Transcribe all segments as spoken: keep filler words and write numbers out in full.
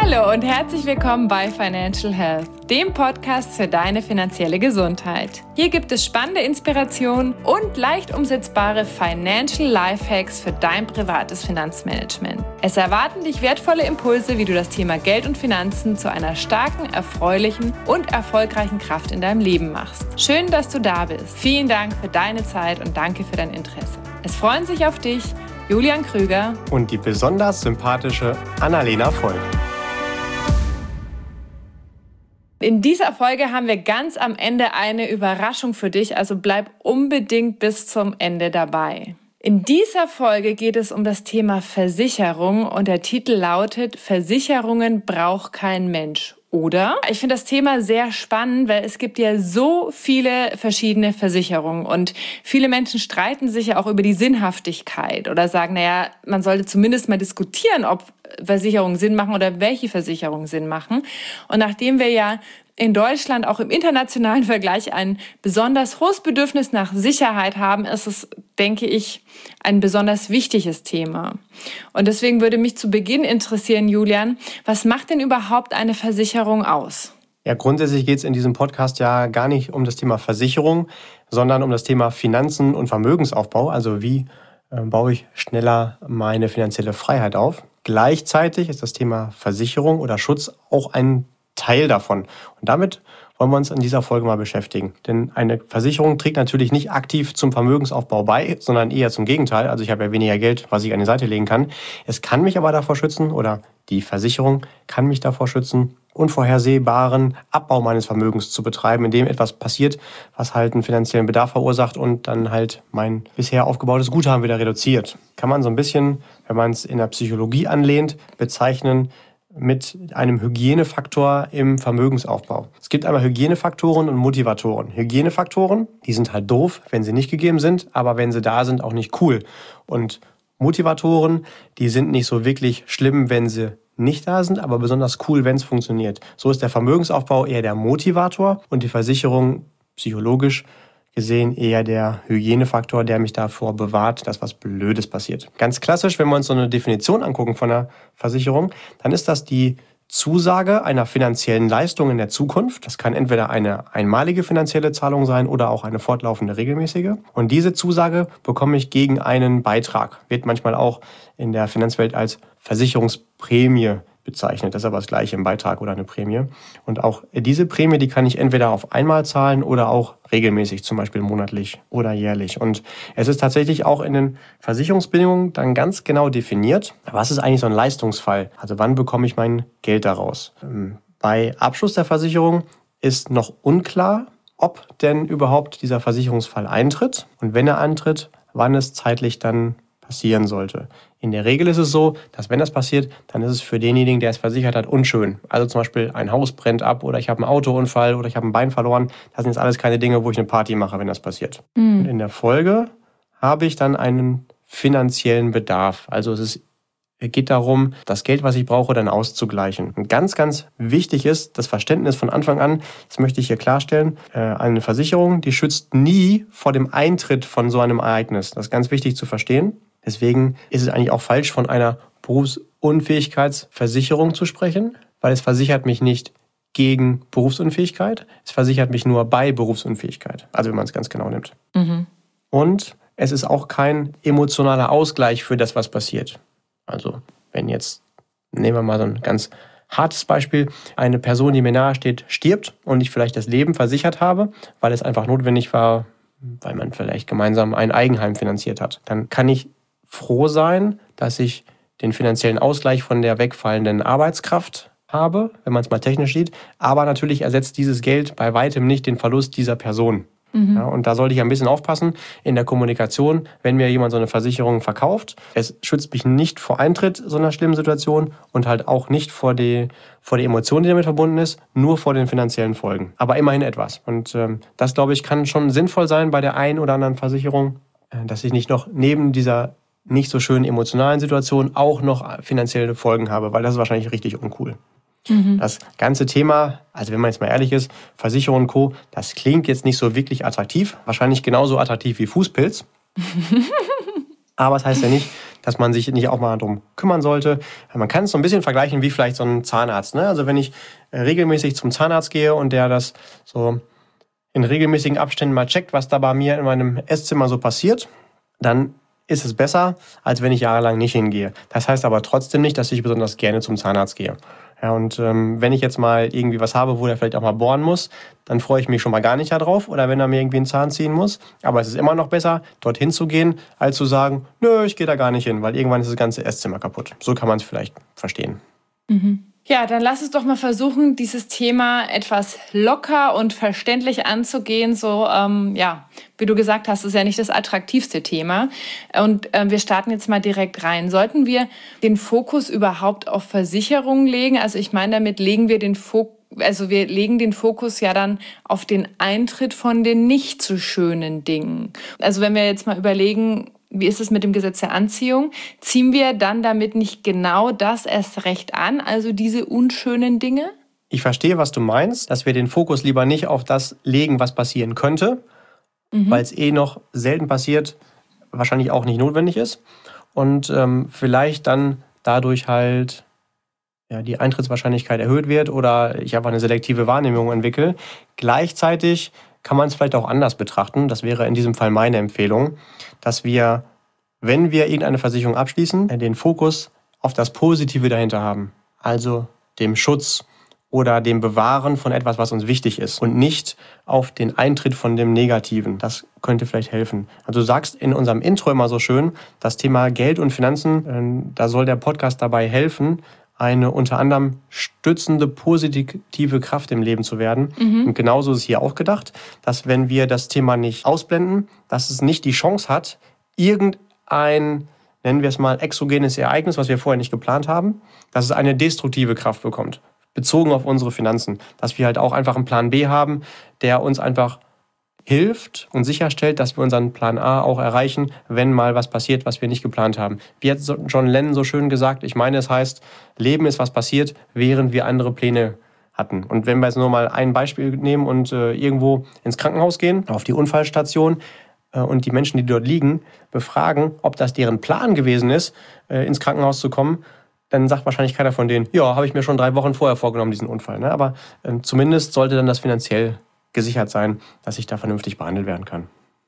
Hallo und herzlich willkommen bei Financial Health, dem Podcast für deine finanzielle Gesundheit. Hier gibt es spannende Inspirationen und leicht umsetzbare Financial Lifehacks für dein privates Finanzmanagement. Es erwarten dich wertvolle Impulse, wie du das Thema Geld und Finanzen zu einer starken, erfreulichen und erfolgreichen Kraft in deinem Leben machst. Schön, dass du da bist. Vielen Dank für deine Zeit und danke für dein Interesse. Es freuen sich auf dich Julian Krüger und die besonders sympathische Annalena Voll. In dieser Folge haben wir ganz am Ende eine Überraschung für dich, also bleib unbedingt bis zum Ende dabei. In dieser Folge geht es um das Thema Versicherung und der Titel lautet Versicherungen braucht kein Mensch. Oder? Ich finde das Thema sehr spannend, weil es gibt ja so viele verschiedene Versicherungen und viele Menschen streiten sich ja auch über die Sinnhaftigkeit oder sagen, naja, man sollte zumindest mal diskutieren, ob Versicherungen Sinn machen oder welche Versicherungen Sinn machen. Und nachdem wir ja in Deutschland auch im internationalen Vergleich ein besonders hohes Bedürfnis nach Sicherheit haben, ist es, denke ich, ein besonders wichtiges Thema. Und deswegen würde mich zu Beginn interessieren, Julian, was macht denn überhaupt eine Versicherung aus? Ja, grundsätzlich geht es in diesem Podcast ja gar nicht um das Thema Versicherung, sondern um das Thema Finanzen und Vermögensaufbau. Also wie äh, baue ich schneller meine finanzielle Freiheit auf? Gleichzeitig ist das Thema Versicherung oder Schutz auch ein Teil davon. Und damit wollen wir uns in dieser Folge mal beschäftigen. Denn eine Versicherung trägt natürlich nicht aktiv zum Vermögensaufbau bei, sondern eher zum Gegenteil. Also ich habe ja weniger Geld, was ich an die Seite legen kann. Es kann mich aber davor schützen, oder die Versicherung kann mich davor schützen, unvorhersehbaren Abbau meines Vermögens zu betreiben, indem etwas passiert, was halt einen finanziellen Bedarf verursacht und dann halt mein bisher aufgebautes Guthaben wieder reduziert. Kann man so ein bisschen, wenn man es in der Psychologie anlehnt, bezeichnen mit einem Hygienefaktor im Vermögensaufbau. Es gibt einmal Hygienefaktoren und Motivatoren. Hygienefaktoren, die sind halt doof, wenn sie nicht gegeben sind, aber wenn sie da sind, auch nicht cool. Und Motivatoren, die sind nicht so wirklich schlimm, wenn sie nicht da sind, aber besonders cool, wenn es funktioniert. So ist der Vermögensaufbau eher der Motivator und die Versicherung psychologisch gesehen eher der Hygienefaktor, der mich davor bewahrt, dass was Blödes passiert. Ganz klassisch, wenn wir uns so eine Definition angucken von einer Versicherung, dann ist das die Zusage einer finanziellen Leistung in der Zukunft. Das kann entweder eine einmalige finanzielle Zahlung sein oder auch eine fortlaufende regelmäßige. Und diese Zusage bekomme ich gegen einen Beitrag. Wird manchmal auch in der Finanzwelt als Versicherungsprämie bezeichnet. Das ist aber das Gleiche, ein Beitrag oder eine Prämie. Und auch diese Prämie, die kann ich entweder auf einmal zahlen oder auch regelmäßig, zum Beispiel monatlich oder jährlich. Und es ist tatsächlich auch in den Versicherungsbedingungen dann ganz genau definiert, was ist eigentlich so ein Leistungsfall? Also wann bekomme ich mein Geld daraus? Bei Abschluss der Versicherung ist noch unklar, ob denn überhaupt dieser Versicherungsfall eintritt und wenn er eintritt, wann es zeitlich dann passieren sollte. In der Regel ist es so, dass wenn das passiert, dann ist es für denjenigen, der es versichert hat, unschön. Also zum Beispiel ein Haus brennt ab oder ich habe einen Autounfall oder ich habe ein Bein verloren. Das sind jetzt alles keine Dinge, wo ich eine Party mache, wenn das passiert. Mhm. Und in der Folge habe ich dann einen finanziellen Bedarf. Also es ist, es geht darum, das Geld, was ich brauche, dann auszugleichen. Und ganz, ganz wichtig ist das Verständnis von Anfang an, das möchte ich hier klarstellen, eine Versicherung, die schützt nie vor dem Eintritt von so einem Ereignis. Das ist ganz wichtig zu verstehen. Deswegen ist es eigentlich auch falsch, von einer Berufsunfähigkeitsversicherung zu sprechen, weil es versichert mich nicht gegen Berufsunfähigkeit, es versichert mich nur bei Berufsunfähigkeit, also wenn man es ganz genau nimmt. Mhm. Und es ist auch kein emotionaler Ausgleich für das, was passiert. Also wenn jetzt, nehmen wir mal so ein ganz hartes Beispiel, eine Person, die mir nahe steht, stirbt und ich vielleicht das Leben versichert habe, weil es einfach notwendig war, weil man vielleicht gemeinsam ein Eigenheim finanziert hat, dann kann ich froh sein, dass ich den finanziellen Ausgleich von der wegfallenden Arbeitskraft habe, wenn man es mal technisch sieht. Aber natürlich ersetzt dieses Geld bei weitem nicht den Verlust dieser Person. Mhm. Ja, und da sollte ich ein bisschen aufpassen in der Kommunikation, wenn mir jemand so eine Versicherung verkauft. Es schützt mich nicht vor Eintritt so einer schlimmen Situation und halt auch nicht vor die, vor die Emotion, die damit verbunden ist, nur vor den finanziellen Folgen. Aber immerhin etwas. Und ähm, das, glaube ich, kann schon sinnvoll sein bei der einen oder anderen Versicherung, äh, dass ich nicht noch neben dieser nicht so schönen emotionalen Situation auch noch finanzielle Folgen habe, weil das ist wahrscheinlich richtig uncool. Mhm. Das ganze Thema, also wenn man jetzt mal ehrlich ist, Versicherung und Co., das klingt jetzt nicht so wirklich attraktiv. Wahrscheinlich genauso attraktiv wie Fußpilz. Aber es das heißt ja nicht, dass man sich nicht auch mal darum kümmern sollte. Man kann es so ein bisschen vergleichen wie vielleicht so ein Zahnarzt. Ne? Also wenn ich regelmäßig zum Zahnarzt gehe und der das so in regelmäßigen Abständen mal checkt, was da bei mir in meinem Esszimmer so passiert, dann ist es besser, als wenn ich jahrelang nicht hingehe. Das heißt aber trotzdem nicht, dass ich besonders gerne zum Zahnarzt gehe. Ja, und ähm, wenn ich jetzt mal irgendwie was habe, wo der vielleicht auch mal bohren muss, dann freue ich mich schon mal gar nicht darauf. Oder wenn er mir irgendwie einen Zahn ziehen muss. Aber es ist immer noch besser, dorthin zu gehen, als zu sagen, nö, ich gehe da gar nicht hin, weil irgendwann ist das ganze Esszimmer kaputt. So kann man es vielleicht verstehen. Mhm. Ja, dann lass uns doch mal versuchen, dieses Thema etwas locker und verständlich anzugehen. So, ähm, ja, wie du gesagt hast, ist ja nicht das attraktivste Thema. Und äh, wir starten jetzt mal direkt rein. Sollten wir den Fokus überhaupt auf Versicherungen legen? Also ich meine, damit legen wir den Fokus, also wir legen den Fokus ja dann auf den Eintritt von den nicht so schönen Dingen. Also wenn wir jetzt mal überlegen, wie ist es mit dem Gesetz der Anziehung? Ziehen wir dann damit nicht genau das erst recht an, also diese unschönen Dinge? Ich verstehe, was du meinst, dass wir den Fokus lieber nicht auf das legen, was passieren könnte, mhm. weil es eh noch selten passiert, wahrscheinlich auch nicht notwendig ist. Und ähm, vielleicht dann dadurch halt ja, die Eintrittswahrscheinlichkeit erhöht wird oder ich einfach eine selektive Wahrnehmung entwickle. Gleichzeitig kann man es vielleicht auch anders betrachten. Das wäre in diesem Fall meine Empfehlung, dass wir, wenn wir irgendeine Versicherung abschließen, den Fokus auf das Positive dahinter haben. Also dem Schutz oder dem Bewahren von etwas, was uns wichtig ist und nicht auf den Eintritt von dem Negativen. Das könnte vielleicht helfen. Also du sagst in unserem Intro immer so schön, das Thema Geld und Finanzen, da soll der Podcast dabei helfen, eine unter anderem stützende, positive Kraft im Leben zu werden. Mhm. Und genauso ist es hier auch gedacht, dass wenn wir das Thema nicht ausblenden, dass es nicht die Chance hat, irgendein, nennen wir es mal, exogenes Ereignis, was wir vorher nicht geplant haben, dass es eine destruktive Kraft bekommt, bezogen auf unsere Finanzen. Dass wir halt auch einfach einen Plan B haben, der uns einfach hilft und sicherstellt, dass wir unseren Plan A auch erreichen, wenn mal was passiert, was wir nicht geplant haben. Wie hat John Lennon so schön gesagt, ich meine, es heißt, Leben ist, was passiert, während wir andere Pläne hatten. Und wenn wir jetzt nur mal ein Beispiel nehmen und äh, irgendwo ins Krankenhaus gehen, auf die Unfallstation äh, und die Menschen, die dort liegen, befragen, ob das deren Plan gewesen ist, äh, ins Krankenhaus zu kommen, dann sagt wahrscheinlich keiner von denen, ja, habe ich mir schon drei Wochen vorher vorgenommen, diesen Unfall. Ne? Aber äh, zumindest sollte dann das finanziell gesichert sein, dass ich da vernünftig behandelt werden kann.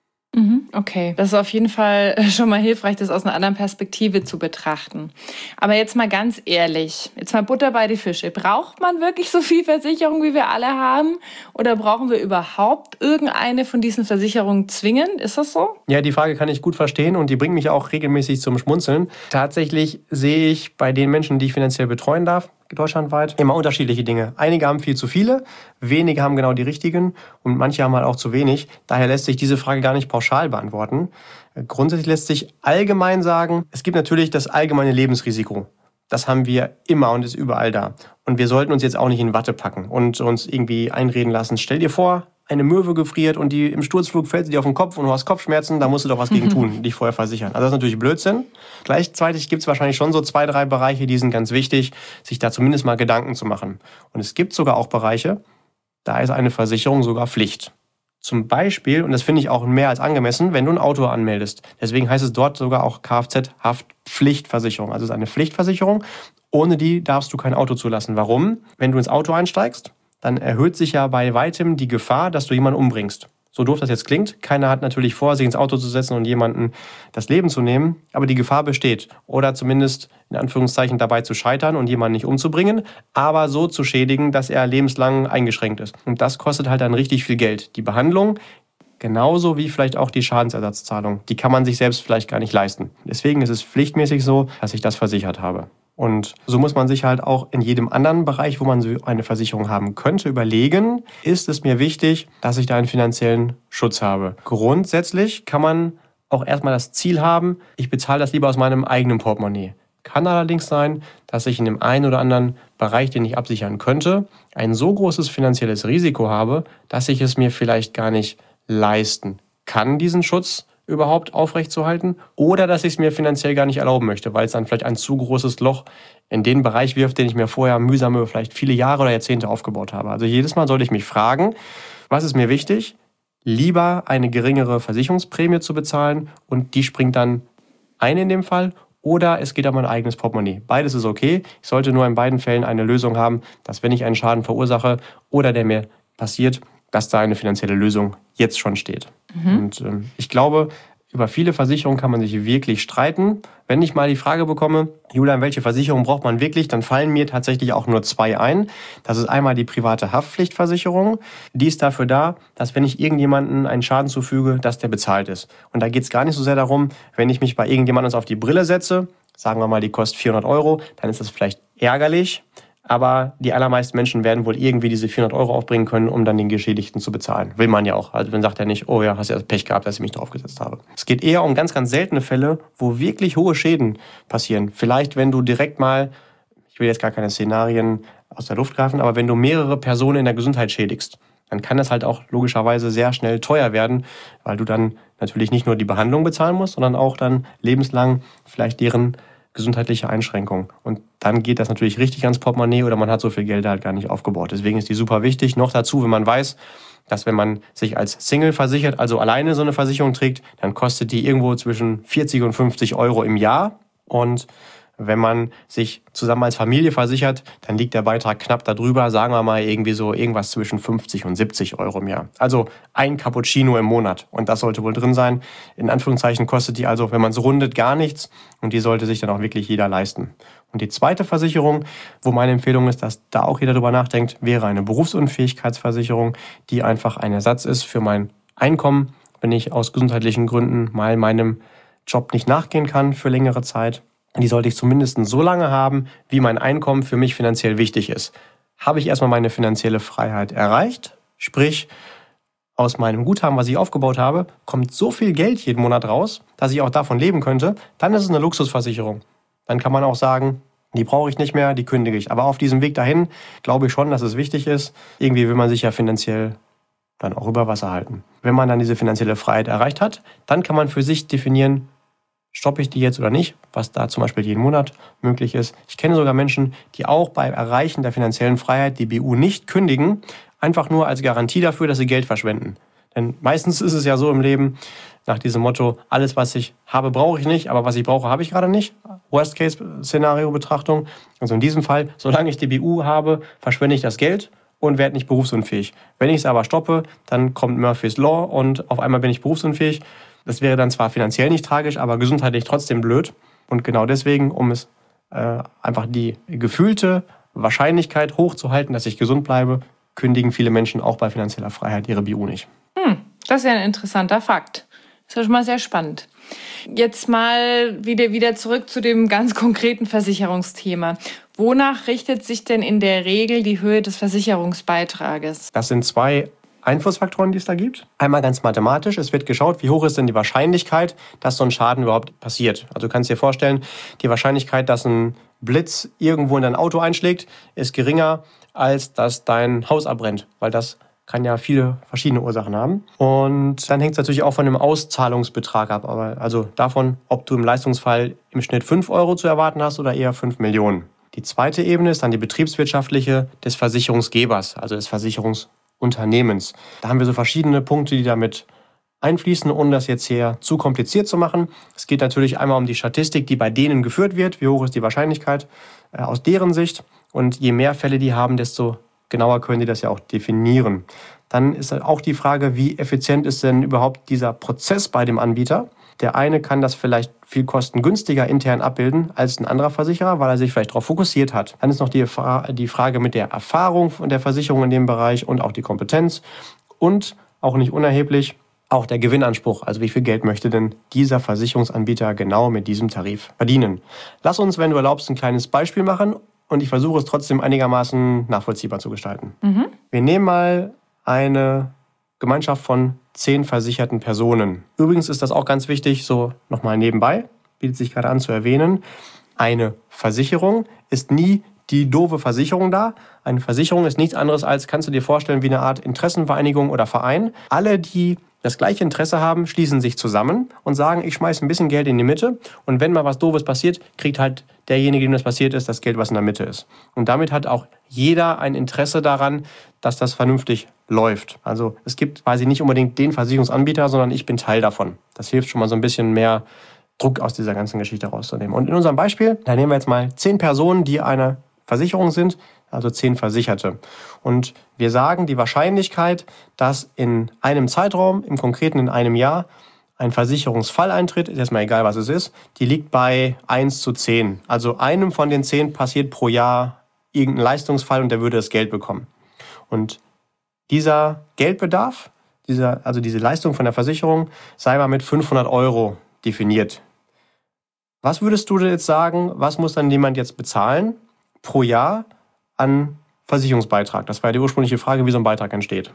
Okay, das ist auf jeden Fall schon mal hilfreich, das aus einer anderen Perspektive zu betrachten. Aber jetzt mal ganz ehrlich, jetzt mal Butter bei die Fische. Braucht man wirklich so viel Versicherung, wie wir alle haben? Oder brauchen wir überhaupt irgendeine von diesen Versicherungen zwingend? Ist das so? Ja, die Frage kann ich gut verstehen und die bringt mich auch regelmäßig zum Schmunzeln. Tatsächlich sehe ich bei den Menschen, die ich finanziell betreuen darf, deutschlandweit, immer unterschiedliche Dinge. Einige haben viel zu viele, wenige haben genau die richtigen und manche haben halt auch zu wenig. Daher lässt sich diese Frage gar nicht pauschal beantworten. Grundsätzlich lässt sich allgemein sagen, es gibt natürlich das allgemeine Lebensrisiko. Das haben wir immer und ist überall da. Und wir sollten uns jetzt auch nicht in Watte packen und uns irgendwie einreden lassen. Stell dir vor, eine Möwe gefriert und die im Sturzflug fällt sie dir auf den Kopf und du hast Kopfschmerzen, da musst du doch was gegen tun, dich vorher versichern. Also das ist natürlich Blödsinn. Gleichzeitig gibt es wahrscheinlich schon so zwei, drei Bereiche, die sind ganz wichtig, sich da zumindest mal Gedanken zu machen. Und es gibt sogar auch Bereiche, da ist eine Versicherung sogar Pflicht. Zum Beispiel, und das finde ich auch mehr als angemessen, wenn du ein Auto anmeldest. Deswegen heißt es dort sogar auch Kfz-Haftpflichtversicherung. Also es ist eine Pflichtversicherung, ohne die darfst du kein Auto zulassen. Warum? Wenn du ins Auto einsteigst, dann erhöht sich ja bei weitem die Gefahr, dass du jemanden umbringst. So doof das jetzt klingt, keiner hat natürlich vor, sich ins Auto zu setzen und jemanden das Leben zu nehmen, aber die Gefahr besteht. Oder zumindest in Anführungszeichen dabei zu scheitern und jemanden nicht umzubringen, aber so zu schädigen, dass er lebenslang eingeschränkt ist. Und das kostet halt dann richtig viel Geld. Die Behandlung, genauso wie vielleicht auch die Schadensersatzzahlung, die kann man sich selbst vielleicht gar nicht leisten. Deswegen ist es pflichtmäßig so, dass ich das versichert habe. Und so muss man sich halt auch in jedem anderen Bereich, wo man so eine Versicherung haben könnte, überlegen, ist es mir wichtig, dass ich da einen finanziellen Schutz habe. Grundsätzlich kann man auch erstmal das Ziel haben, ich bezahle das lieber aus meinem eigenen Portemonnaie. Kann allerdings sein, dass ich in dem einen oder anderen Bereich, den ich absichern könnte, ein so großes finanzielles Risiko habe, dass ich es mir vielleicht gar nicht leisten kann, diesen Schutz überhaupt aufrechtzuerhalten, oder dass ich es mir finanziell gar nicht erlauben möchte, weil es dann vielleicht ein zu großes Loch in den Bereich wirft, den ich mir vorher mühsam über vielleicht viele Jahre oder Jahrzehnte aufgebaut habe. Also jedes Mal sollte ich mich fragen, was ist mir wichtig? Lieber eine geringere Versicherungsprämie zu bezahlen und die springt dann ein in dem Fall, oder es geht um mein eigenes Portemonnaie. Beides ist okay. Ich sollte nur in beiden Fällen eine Lösung haben, dass wenn ich einen Schaden verursache oder der mir passiert, dass da eine finanzielle Lösung jetzt schon steht. Mhm. Und ähm, ich glaube, über viele Versicherungen kann man sich wirklich streiten. Wenn ich mal die Frage bekomme, Julian, welche Versicherung braucht man wirklich, dann fallen mir tatsächlich auch nur zwei ein. Das ist einmal die private Haftpflichtversicherung. Die ist dafür da, dass wenn ich irgendjemandem einen Schaden zufüge, dass der bezahlt ist. Und da geht es gar nicht so sehr darum, wenn ich mich bei irgendjemandem auf die Brille setze, sagen wir mal, die kostet vierhundert Euro, dann ist das vielleicht ärgerlich. Aber die allermeisten Menschen werden wohl irgendwie diese vierhundert Euro aufbringen können, um dann den Geschädigten zu bezahlen. Will man ja auch. Also man sagt ja nicht, oh ja, hast ja Pech gehabt, dass ich mich draufgesetzt habe. Es geht eher um ganz, ganz seltene Fälle, wo wirklich hohe Schäden passieren. Vielleicht, wenn du direkt mal, ich will jetzt gar keine Szenarien aus der Luft greifen, aber wenn du mehrere Personen in der Gesundheit schädigst, dann kann das halt auch logischerweise sehr schnell teuer werden, weil du dann natürlich nicht nur die Behandlung bezahlen musst, sondern auch dann lebenslang vielleicht deren gesundheitliche Einschränkungen. Und dann geht das natürlich richtig ans Portemonnaie oder man hat so viel Geld halt gar nicht aufgebaut. Deswegen ist die super wichtig. Noch dazu, wenn man weiß, dass wenn man sich als Single versichert, also alleine so eine Versicherung trägt, dann kostet die irgendwo zwischen vierzig und fünfzig Euro im Jahr. Und wenn man sich zusammen als Familie versichert, dann liegt der Beitrag knapp darüber, sagen wir mal irgendwie so irgendwas zwischen fünfzig und siebzig Euro im Jahr. Also ein Cappuccino im Monat und das sollte wohl drin sein. In Anführungszeichen kostet die also, wenn man es rundet, gar nichts und die sollte sich dann auch wirklich jeder leisten. Und die zweite Versicherung, wo meine Empfehlung ist, dass da auch jeder drüber nachdenkt, wäre eine Berufsunfähigkeitsversicherung, die einfach ein Ersatz ist für mein Einkommen, wenn ich aus gesundheitlichen Gründen mal meinem Job nicht nachgehen kann für längere Zeit. Die sollte ich zumindest so lange haben, wie mein Einkommen für mich finanziell wichtig ist. Habe ich erstmal meine finanzielle Freiheit erreicht, sprich aus meinem Guthaben, was ich aufgebaut habe, kommt so viel Geld jeden Monat raus, dass ich auch davon leben könnte, dann ist es eine Luxusversicherung. Dann kann man auch sagen, die brauche ich nicht mehr, die kündige ich. Aber auf diesem Weg dahin glaube ich schon, dass es wichtig ist. Irgendwie will man sich ja finanziell dann auch über Wasser halten. Wenn man dann diese finanzielle Freiheit erreicht hat, dann kann man für sich definieren, stoppe ich die jetzt oder nicht, was da zum Beispiel jeden Monat möglich ist. Ich kenne sogar Menschen, die auch beim Erreichen der finanziellen Freiheit die B U nicht kündigen, einfach nur als Garantie dafür, dass sie Geld verschwenden. Denn meistens ist es ja so im Leben, nach diesem Motto, alles, was ich habe, brauche ich nicht, aber was ich brauche, habe ich gerade nicht. Worst-Case-Szenario-Betrachtung. Also in diesem Fall, solange ich die B U habe, verschwende ich das Geld und werde nicht berufsunfähig. Wenn ich es aber stoppe, dann kommt Murphy's Law und auf einmal bin ich berufsunfähig. Das wäre dann zwar finanziell nicht tragisch, aber gesundheitlich trotzdem blöd. Und genau deswegen, um es äh, einfach die gefühlte Wahrscheinlichkeit hochzuhalten, dass ich gesund bleibe, kündigen viele Menschen auch bei finanzieller Freiheit ihre B U nicht. Hm, das ist ja ein interessanter Fakt. Das ist schon mal sehr spannend. Jetzt mal wieder, wieder zurück zu dem ganz konkreten Versicherungsthema. Wonach richtet sich denn in der Regel die Höhe des Versicherungsbeitrages? Das sind zwei Einflussfaktoren, die es da gibt. Einmal ganz mathematisch. Es wird geschaut, wie hoch ist denn die Wahrscheinlichkeit, dass so ein Schaden überhaupt passiert. Also du kannst dir vorstellen, die Wahrscheinlichkeit, dass ein Blitz irgendwo in dein Auto einschlägt, ist geringer, als dass dein Haus abbrennt. Weil das kann ja viele verschiedene Ursachen haben. Und dann hängt es natürlich auch von dem Auszahlungsbetrag ab. Aber also davon, ob du im Leistungsfall im Schnitt fünf Euro zu erwarten hast oder eher fünf Millionen. Die zweite Ebene ist dann die betriebswirtschaftliche des Versicherungsgebers, also des Versicherungsunternehmens. Da haben wir so verschiedene Punkte, die damit einfließen, ohne das jetzt hier zu kompliziert zu machen. Es geht natürlich einmal um die Statistik, die bei denen geführt wird. Wie hoch ist die Wahrscheinlichkeit äh, aus deren Sicht? Und je mehr Fälle die haben, desto genauer können die das ja auch definieren. Dann ist auch die Frage, wie effizient ist denn überhaupt dieser Prozess bei dem Anbieter? Der eine kann das vielleicht viel kostengünstiger intern abbilden als ein anderer Versicherer, weil er sich vielleicht darauf fokussiert hat. Dann ist noch die, Fra- die Frage mit der Erfahrung von der Versicherung in dem Bereich und auch die Kompetenz. Und auch nicht unerheblich, auch der Gewinnanspruch. Also wie viel Geld möchte denn dieser Versicherungsanbieter genau mit diesem Tarif verdienen? Lass uns, wenn du erlaubst, ein kleines Beispiel machen. Und ich versuche es trotzdem einigermaßen nachvollziehbar zu gestalten. Mhm. Wir nehmen mal eine Gemeinschaft von zehn versicherten Personen. Übrigens ist das auch ganz wichtig, so nochmal nebenbei, bietet sich gerade an zu erwähnen. Eine Versicherung ist nie die doofe Versicherung da. Eine Versicherung ist nichts anderes als, kannst du dir vorstellen, wie eine Art Interessenvereinigung oder Verein. Alle, die das gleiche Interesse haben, schließen sich zusammen und sagen, ich schmeiße ein bisschen Geld in die Mitte und wenn mal was Doofes passiert, kriegt halt derjenige, dem das passiert ist, das Geld, was in der Mitte ist. Und damit hat auch jeder ein Interesse daran, dass das vernünftig läuft. Also es gibt quasi nicht unbedingt den Versicherungsanbieter, sondern ich bin Teil davon. Das hilft schon mal so ein bisschen mehr Druck aus dieser ganzen Geschichte rauszunehmen. Und in unserem Beispiel, da nehmen wir jetzt mal zehn Personen, die eine Versicherung sind, also zehn Versicherte. Und wir sagen, die Wahrscheinlichkeit, dass in einem Zeitraum, im Konkreten in einem Jahr, ein Versicherungsfall eintritt, ist erstmal egal, was es ist, die liegt bei eins zu zehn. Also einem von den zehn passiert pro Jahr irgendein Leistungsfall und der würde das Geld bekommen. Und dieser Geldbedarf, dieser, also diese Leistung von der Versicherung, sei mal mit fünfhundert Euro definiert. Was würdest du jetzt sagen, was muss dann jemand jetzt bezahlen pro Jahr an Versicherungsbeitrag? Das war ja die ursprüngliche Frage, wie so ein Beitrag entsteht.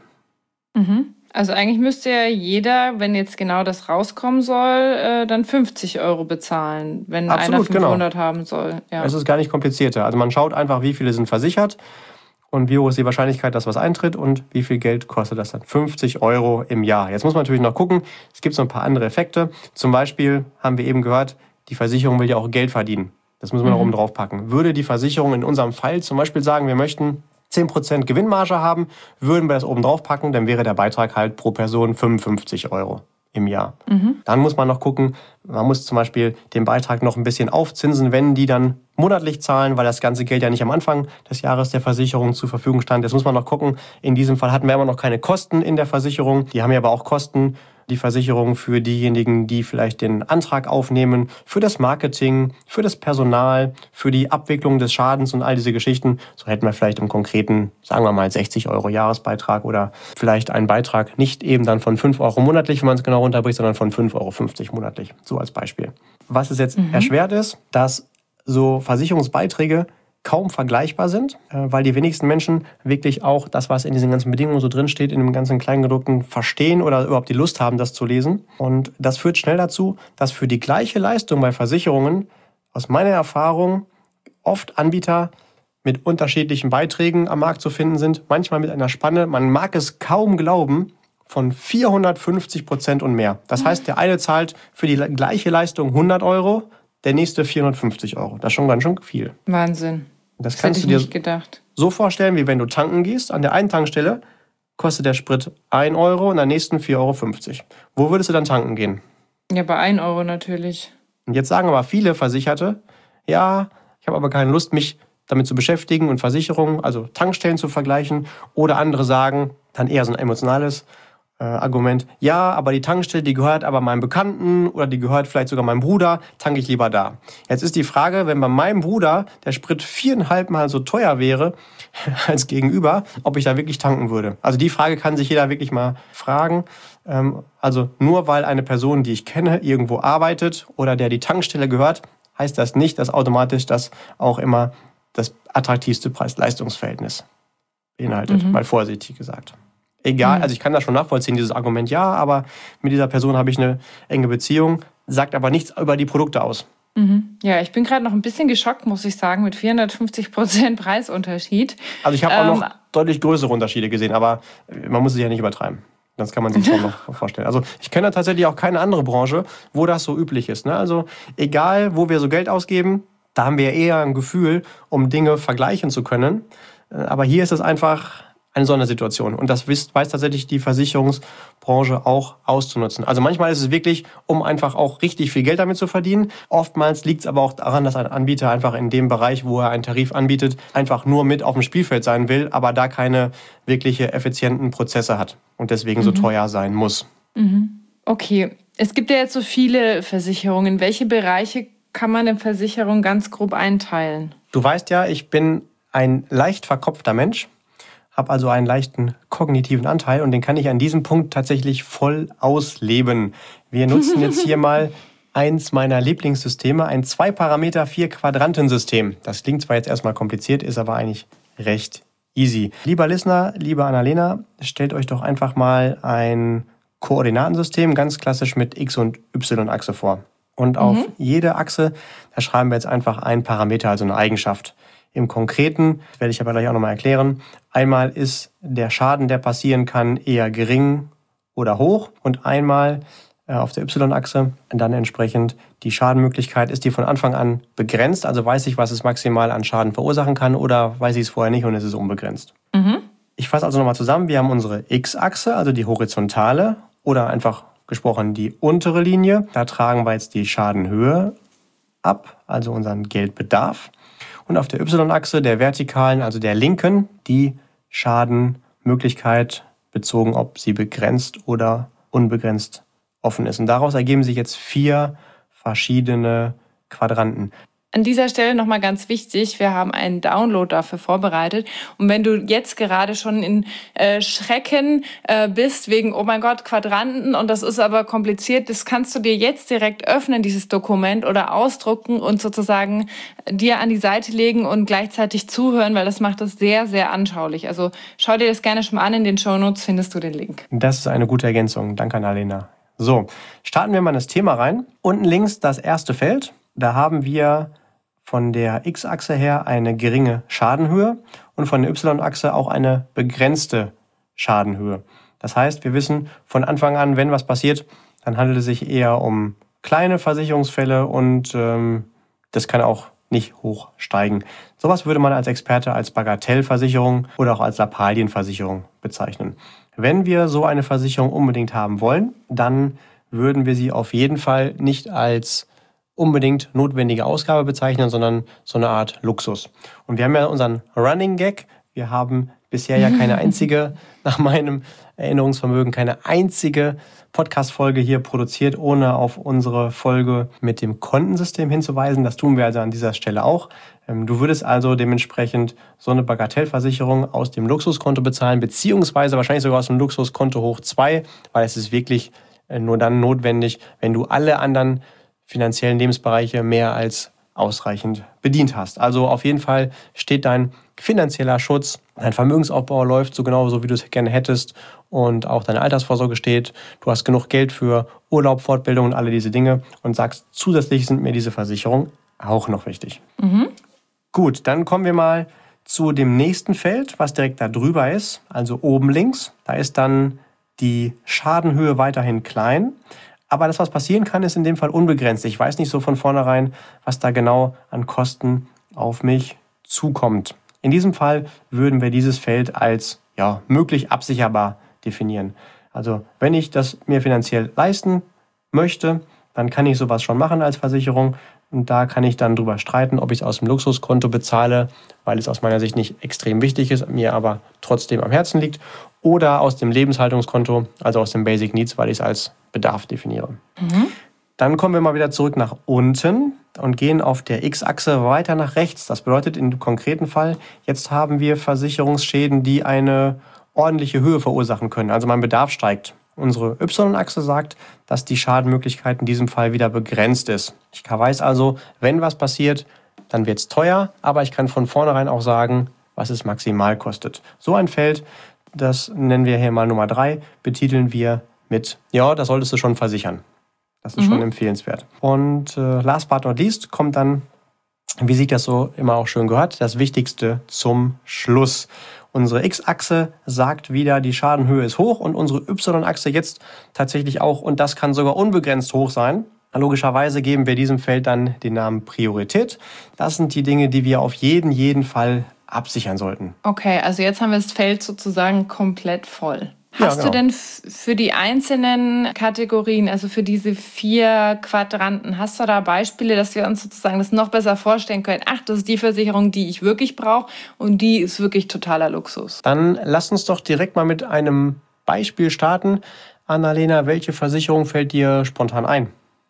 Mhm. Also eigentlich müsste ja jeder, wenn jetzt genau das rauskommen soll, äh, dann fünfzig Euro bezahlen, wenn Absolut, einer fünfhundert genau. haben soll. Ja. Es ist gar nicht komplizierter. Also man schaut einfach, wie viele sind versichert und wie hoch ist die Wahrscheinlichkeit, dass was eintritt und wie viel Geld kostet das dann? fünfzig Euro im Jahr. Jetzt muss man natürlich noch gucken, es gibt so ein paar andere Effekte. Zum Beispiel haben wir eben gehört, die Versicherung will ja auch Geld verdienen. Das müssen wir mhm. noch oben drauf packen. Würde die Versicherung in unserem Fall zum Beispiel sagen, wir möchten zehn Prozent Gewinnmarge haben, würden wir das oben drauf packen, dann wäre der Beitrag halt pro Person fünfundfünfzig Euro im Jahr. Mhm. Dann muss man noch gucken, man muss zum Beispiel den Beitrag noch ein bisschen aufzinsen, wenn die dann monatlich zahlen, weil das ganze Geld ja nicht am Anfang des Jahres der Versicherung zur Verfügung stand. Jetzt muss man noch gucken, in diesem Fall hatten wir immer noch keine Kosten in der Versicherung, die haben ja aber auch Kosten, die Versicherung für diejenigen, die vielleicht den Antrag aufnehmen, für das Marketing, für das Personal, für die Abwicklung des Schadens und all diese Geschichten. So hätten wir vielleicht im Konkreten, sagen wir mal, sechzig Euro Jahresbeitrag oder vielleicht einen Beitrag nicht eben dann von fünf Euro monatlich, wenn man es genau runterbricht, sondern von fünf Euro fünfzig monatlich. So als Beispiel. Was es jetzt mhm. erschwert ist, dass so Versicherungsbeiträge kaum vergleichbar sind, weil die wenigsten Menschen wirklich auch das, was in diesen ganzen Bedingungen so drin steht, in dem ganzen Kleingedruckten verstehen oder überhaupt die Lust haben, das zu lesen. Und das führt schnell dazu, dass für die gleiche Leistung bei Versicherungen aus meiner Erfahrung oft Anbieter mit unterschiedlichen Beiträgen am Markt zu finden sind, manchmal mit einer Spanne, man mag es kaum glauben, von vierhundertfünfzig Prozent und mehr. Das heißt, der eine zahlt für die gleiche Leistung hundert Euro, der nächste vierhundertfünfzig Euro. Das ist schon ganz schön viel. Wahnsinn. Das, das kannst hätte ich du dir nicht gedacht. So vorstellen, wie wenn du tanken gehst. An der einen Tankstelle kostet der Sprit ein Euro und an der nächsten vier Euro fünfzig. Wo würdest du dann tanken gehen? Ja, bei ein Euro natürlich. Und jetzt sagen aber viele Versicherte, ja, ich habe aber keine Lust, mich damit zu beschäftigen und Versicherungen, also Tankstellen zu vergleichen. Oder andere sagen, dann eher so ein emotionales äh, Argument, ja, aber die Tankstelle, die gehört aber meinem Bekannten oder die gehört vielleicht sogar meinem Bruder, tanke ich lieber da. Jetzt ist die Frage, wenn bei meinem Bruder der Sprit viereinhalb Mal so teuer wäre als gegenüber, ob ich da wirklich tanken würde. Also die Frage kann sich jeder wirklich mal fragen. Ähm, also nur weil eine Person, die ich kenne, irgendwo arbeitet oder der die Tankstelle gehört, heißt das nicht, dass automatisch das auch immer das attraktivste Preis-Leistungs-Verhältnis beinhaltet. Mhm. Mal vorsichtig gesagt. Egal, mhm. also ich kann das schon nachvollziehen, dieses Argument, ja, aber mit dieser Person habe ich eine enge Beziehung, sagt aber nichts über die Produkte aus. Mhm. Ja, ich bin gerade noch ein bisschen geschockt, muss ich sagen, mit vierhundertfünfzig Prozent Preisunterschied. Also ich habe ähm, auch noch deutlich größere Unterschiede gesehen, aber man muss es ja nicht übertreiben. Das kann man sich schon noch vorstellen. Also ich kenne tatsächlich auch keine andere Branche, wo das so üblich ist. Ne? Also egal, wo wir so Geld ausgeben, da haben wir eher ein Gefühl, um Dinge vergleichen zu können. Aber hier ist es einfach eine Sondersituation. Und das weiß tatsächlich die Versicherungsbranche auch auszunutzen. Also manchmal ist es wirklich, um einfach auch richtig viel Geld damit zu verdienen. Oftmals liegt es aber auch daran, dass ein Anbieter einfach in dem Bereich, wo er einen Tarif anbietet, einfach nur mit auf dem Spielfeld sein will, aber da keine wirkliche effizienten Prozesse hat und deswegen mhm. so teuer sein muss. Mhm. Okay, es gibt ja jetzt so viele Versicherungen. Welche Bereiche kann man in Versicherung ganz grob einteilen? Du weißt ja, ich bin ein leicht verkopfter Mensch, habe also einen leichten kognitiven Anteil und den kann ich an diesem Punkt tatsächlich voll ausleben. Wir nutzen jetzt hier mal eins meiner Lieblingssysteme, ein Zwei-Parameter-, Vier-Quadranten-System. Das klingt zwar jetzt erstmal kompliziert, ist aber eigentlich recht easy. Lieber Listener, liebe Annalena, stellt euch doch einfach mal ein Koordinatensystem, ganz klassisch mit X- und Y-Achse vor. Und auf mhm. jede Achse, da schreiben wir jetzt einfach einen Parameter, also eine Eigenschaft. Im Konkreten, das werde ich aber gleich auch nochmal erklären, einmal ist der Schaden, der passieren kann, eher gering oder hoch und einmal äh, auf der Y-Achse dann entsprechend die Schadenmöglichkeit, ist die von Anfang an begrenzt, also weiß ich, was es maximal an Schaden verursachen kann oder weiß ich es vorher nicht und es ist unbegrenzt. Mhm. Ich fasse also nochmal zusammen, wir haben unsere X-Achse, also die horizontale oder einfach gesprochen die untere Linie. Da tragen wir jetzt die Schadenhöhe ab, also unseren Geldbedarf. Und auf der Y-Achse der vertikalen, also der linken, die Schadenmöglichkeit bezogen, ob sie begrenzt oder unbegrenzt offen ist. Und daraus ergeben sich jetzt vier verschiedene Quadranten. An dieser Stelle nochmal ganz wichtig, wir haben einen Download dafür vorbereitet. Und wenn du jetzt gerade schon in äh, Schrecken äh, bist wegen, oh mein Gott, Quadranten und das ist aber kompliziert, das kannst du dir jetzt direkt öffnen, dieses Dokument, oder ausdrucken und sozusagen dir an die Seite legen und gleichzeitig zuhören, weil das macht es sehr, sehr anschaulich. Also schau dir das gerne schon mal an, in den Shownotes findest du den Link. Das ist eine gute Ergänzung. Danke, Annalena. So, starten wir mal in das Thema rein. Unten links das erste Feld. Da haben wir von der X-Achse her eine geringe Schadenhöhe und von der Y-Achse auch eine begrenzte Schadenhöhe. Das heißt, wir wissen von Anfang an, wenn was passiert, dann handelt es sich eher um kleine Versicherungsfälle und ähm, das kann auch nicht hoch steigen. Sowas würde man als Experte als Bagatellversicherung oder auch als Lappalienversicherung bezeichnen. Wenn wir so eine Versicherung unbedingt haben wollen, dann würden wir sie auf jeden Fall nicht als unbedingt notwendige Ausgabe bezeichnen, sondern so eine Art Luxus. Und wir haben ja unseren Running Gag. Wir haben bisher ja keine einzige, nach meinem Erinnerungsvermögen, keine einzige Podcast-Folge hier produziert, ohne auf unsere Folge mit dem Kontensystem hinzuweisen. Das tun wir also an dieser Stelle auch. Du würdest also dementsprechend so eine Bagatellversicherung aus dem Luxuskonto bezahlen, beziehungsweise wahrscheinlich sogar aus dem Luxuskonto hoch zwei, weil es ist wirklich nur dann notwendig, wenn du alle anderen finanziellen Lebensbereiche mehr als ausreichend bedient hast. Also auf jeden Fall steht dein finanzieller Schutz, dein Vermögensaufbau läuft so genau so, wie du es gerne hättest und auch deine Altersvorsorge steht. Du hast genug Geld für Urlaub, Fortbildung und alle diese Dinge und sagst, zusätzlich sind mir diese Versicherungen auch noch wichtig. Mhm. Gut, dann kommen wir mal zu dem nächsten Feld, was direkt da drüber ist, also oben links. Da ist dann die Schadenhöhe weiterhin klein. Aber das, was passieren kann, ist in dem Fall unbegrenzt. Ich weiß nicht so von vornherein, was da genau an Kosten auf mich zukommt. In diesem Fall würden wir dieses Feld als ja, möglich absicherbar definieren. Also wenn ich das mir finanziell leisten möchte, dann kann ich sowas schon machen als Versicherung. Und da kann ich dann drüber streiten, ob ich es aus dem Luxuskonto bezahle, weil es aus meiner Sicht nicht extrem wichtig ist, mir aber trotzdem am Herzen liegt. Oder aus dem Lebenshaltungskonto, also aus dem Basic Needs, weil ich es als Bedarf definiere. Mhm. Dann kommen wir mal wieder zurück nach unten und gehen auf der X-Achse weiter nach rechts. Das bedeutet in dem konkreten Fall, jetzt haben wir Versicherungsschäden, die eine ordentliche Höhe verursachen können. Also mein Bedarf steigt. Unsere Y-Achse sagt, dass die Schadenmöglichkeit in diesem Fall wieder begrenzt ist. Ich weiß also, wenn was passiert, dann wird es teuer, aber ich kann von vornherein auch sagen, was es maximal kostet. So ein Feld, das nennen wir hier mal Nummer drei, betiteln wir mit, ja, das solltest du schon versichern. Das ist mhm. schon empfehlenswert. Und äh, last but not least kommt dann, wie sich das so immer auch schön gehört, das Wichtigste zum Schluss. Unsere X-Achse sagt wieder, die Schadenhöhe ist hoch und unsere Y-Achse jetzt tatsächlich auch und das kann sogar unbegrenzt hoch sein. Logischerweise geben wir diesem Feld dann den Namen Priorität. Das sind die Dinge, die wir auf jeden, jeden Fall absichern sollten. Okay, also jetzt haben wir das Feld sozusagen komplett voll. Hast ja, genau. du denn f- für die einzelnen Kategorien, also für diese vier Quadranten, hast du da Beispiele, dass wir uns sozusagen das noch besser vorstellen können? Ach, das ist die Versicherung, die ich wirklich brauche und die ist wirklich totaler Luxus. Dann lass uns doch direkt mal mit einem Beispiel starten. Annalena, welche Versicherung fällt dir spontan ein?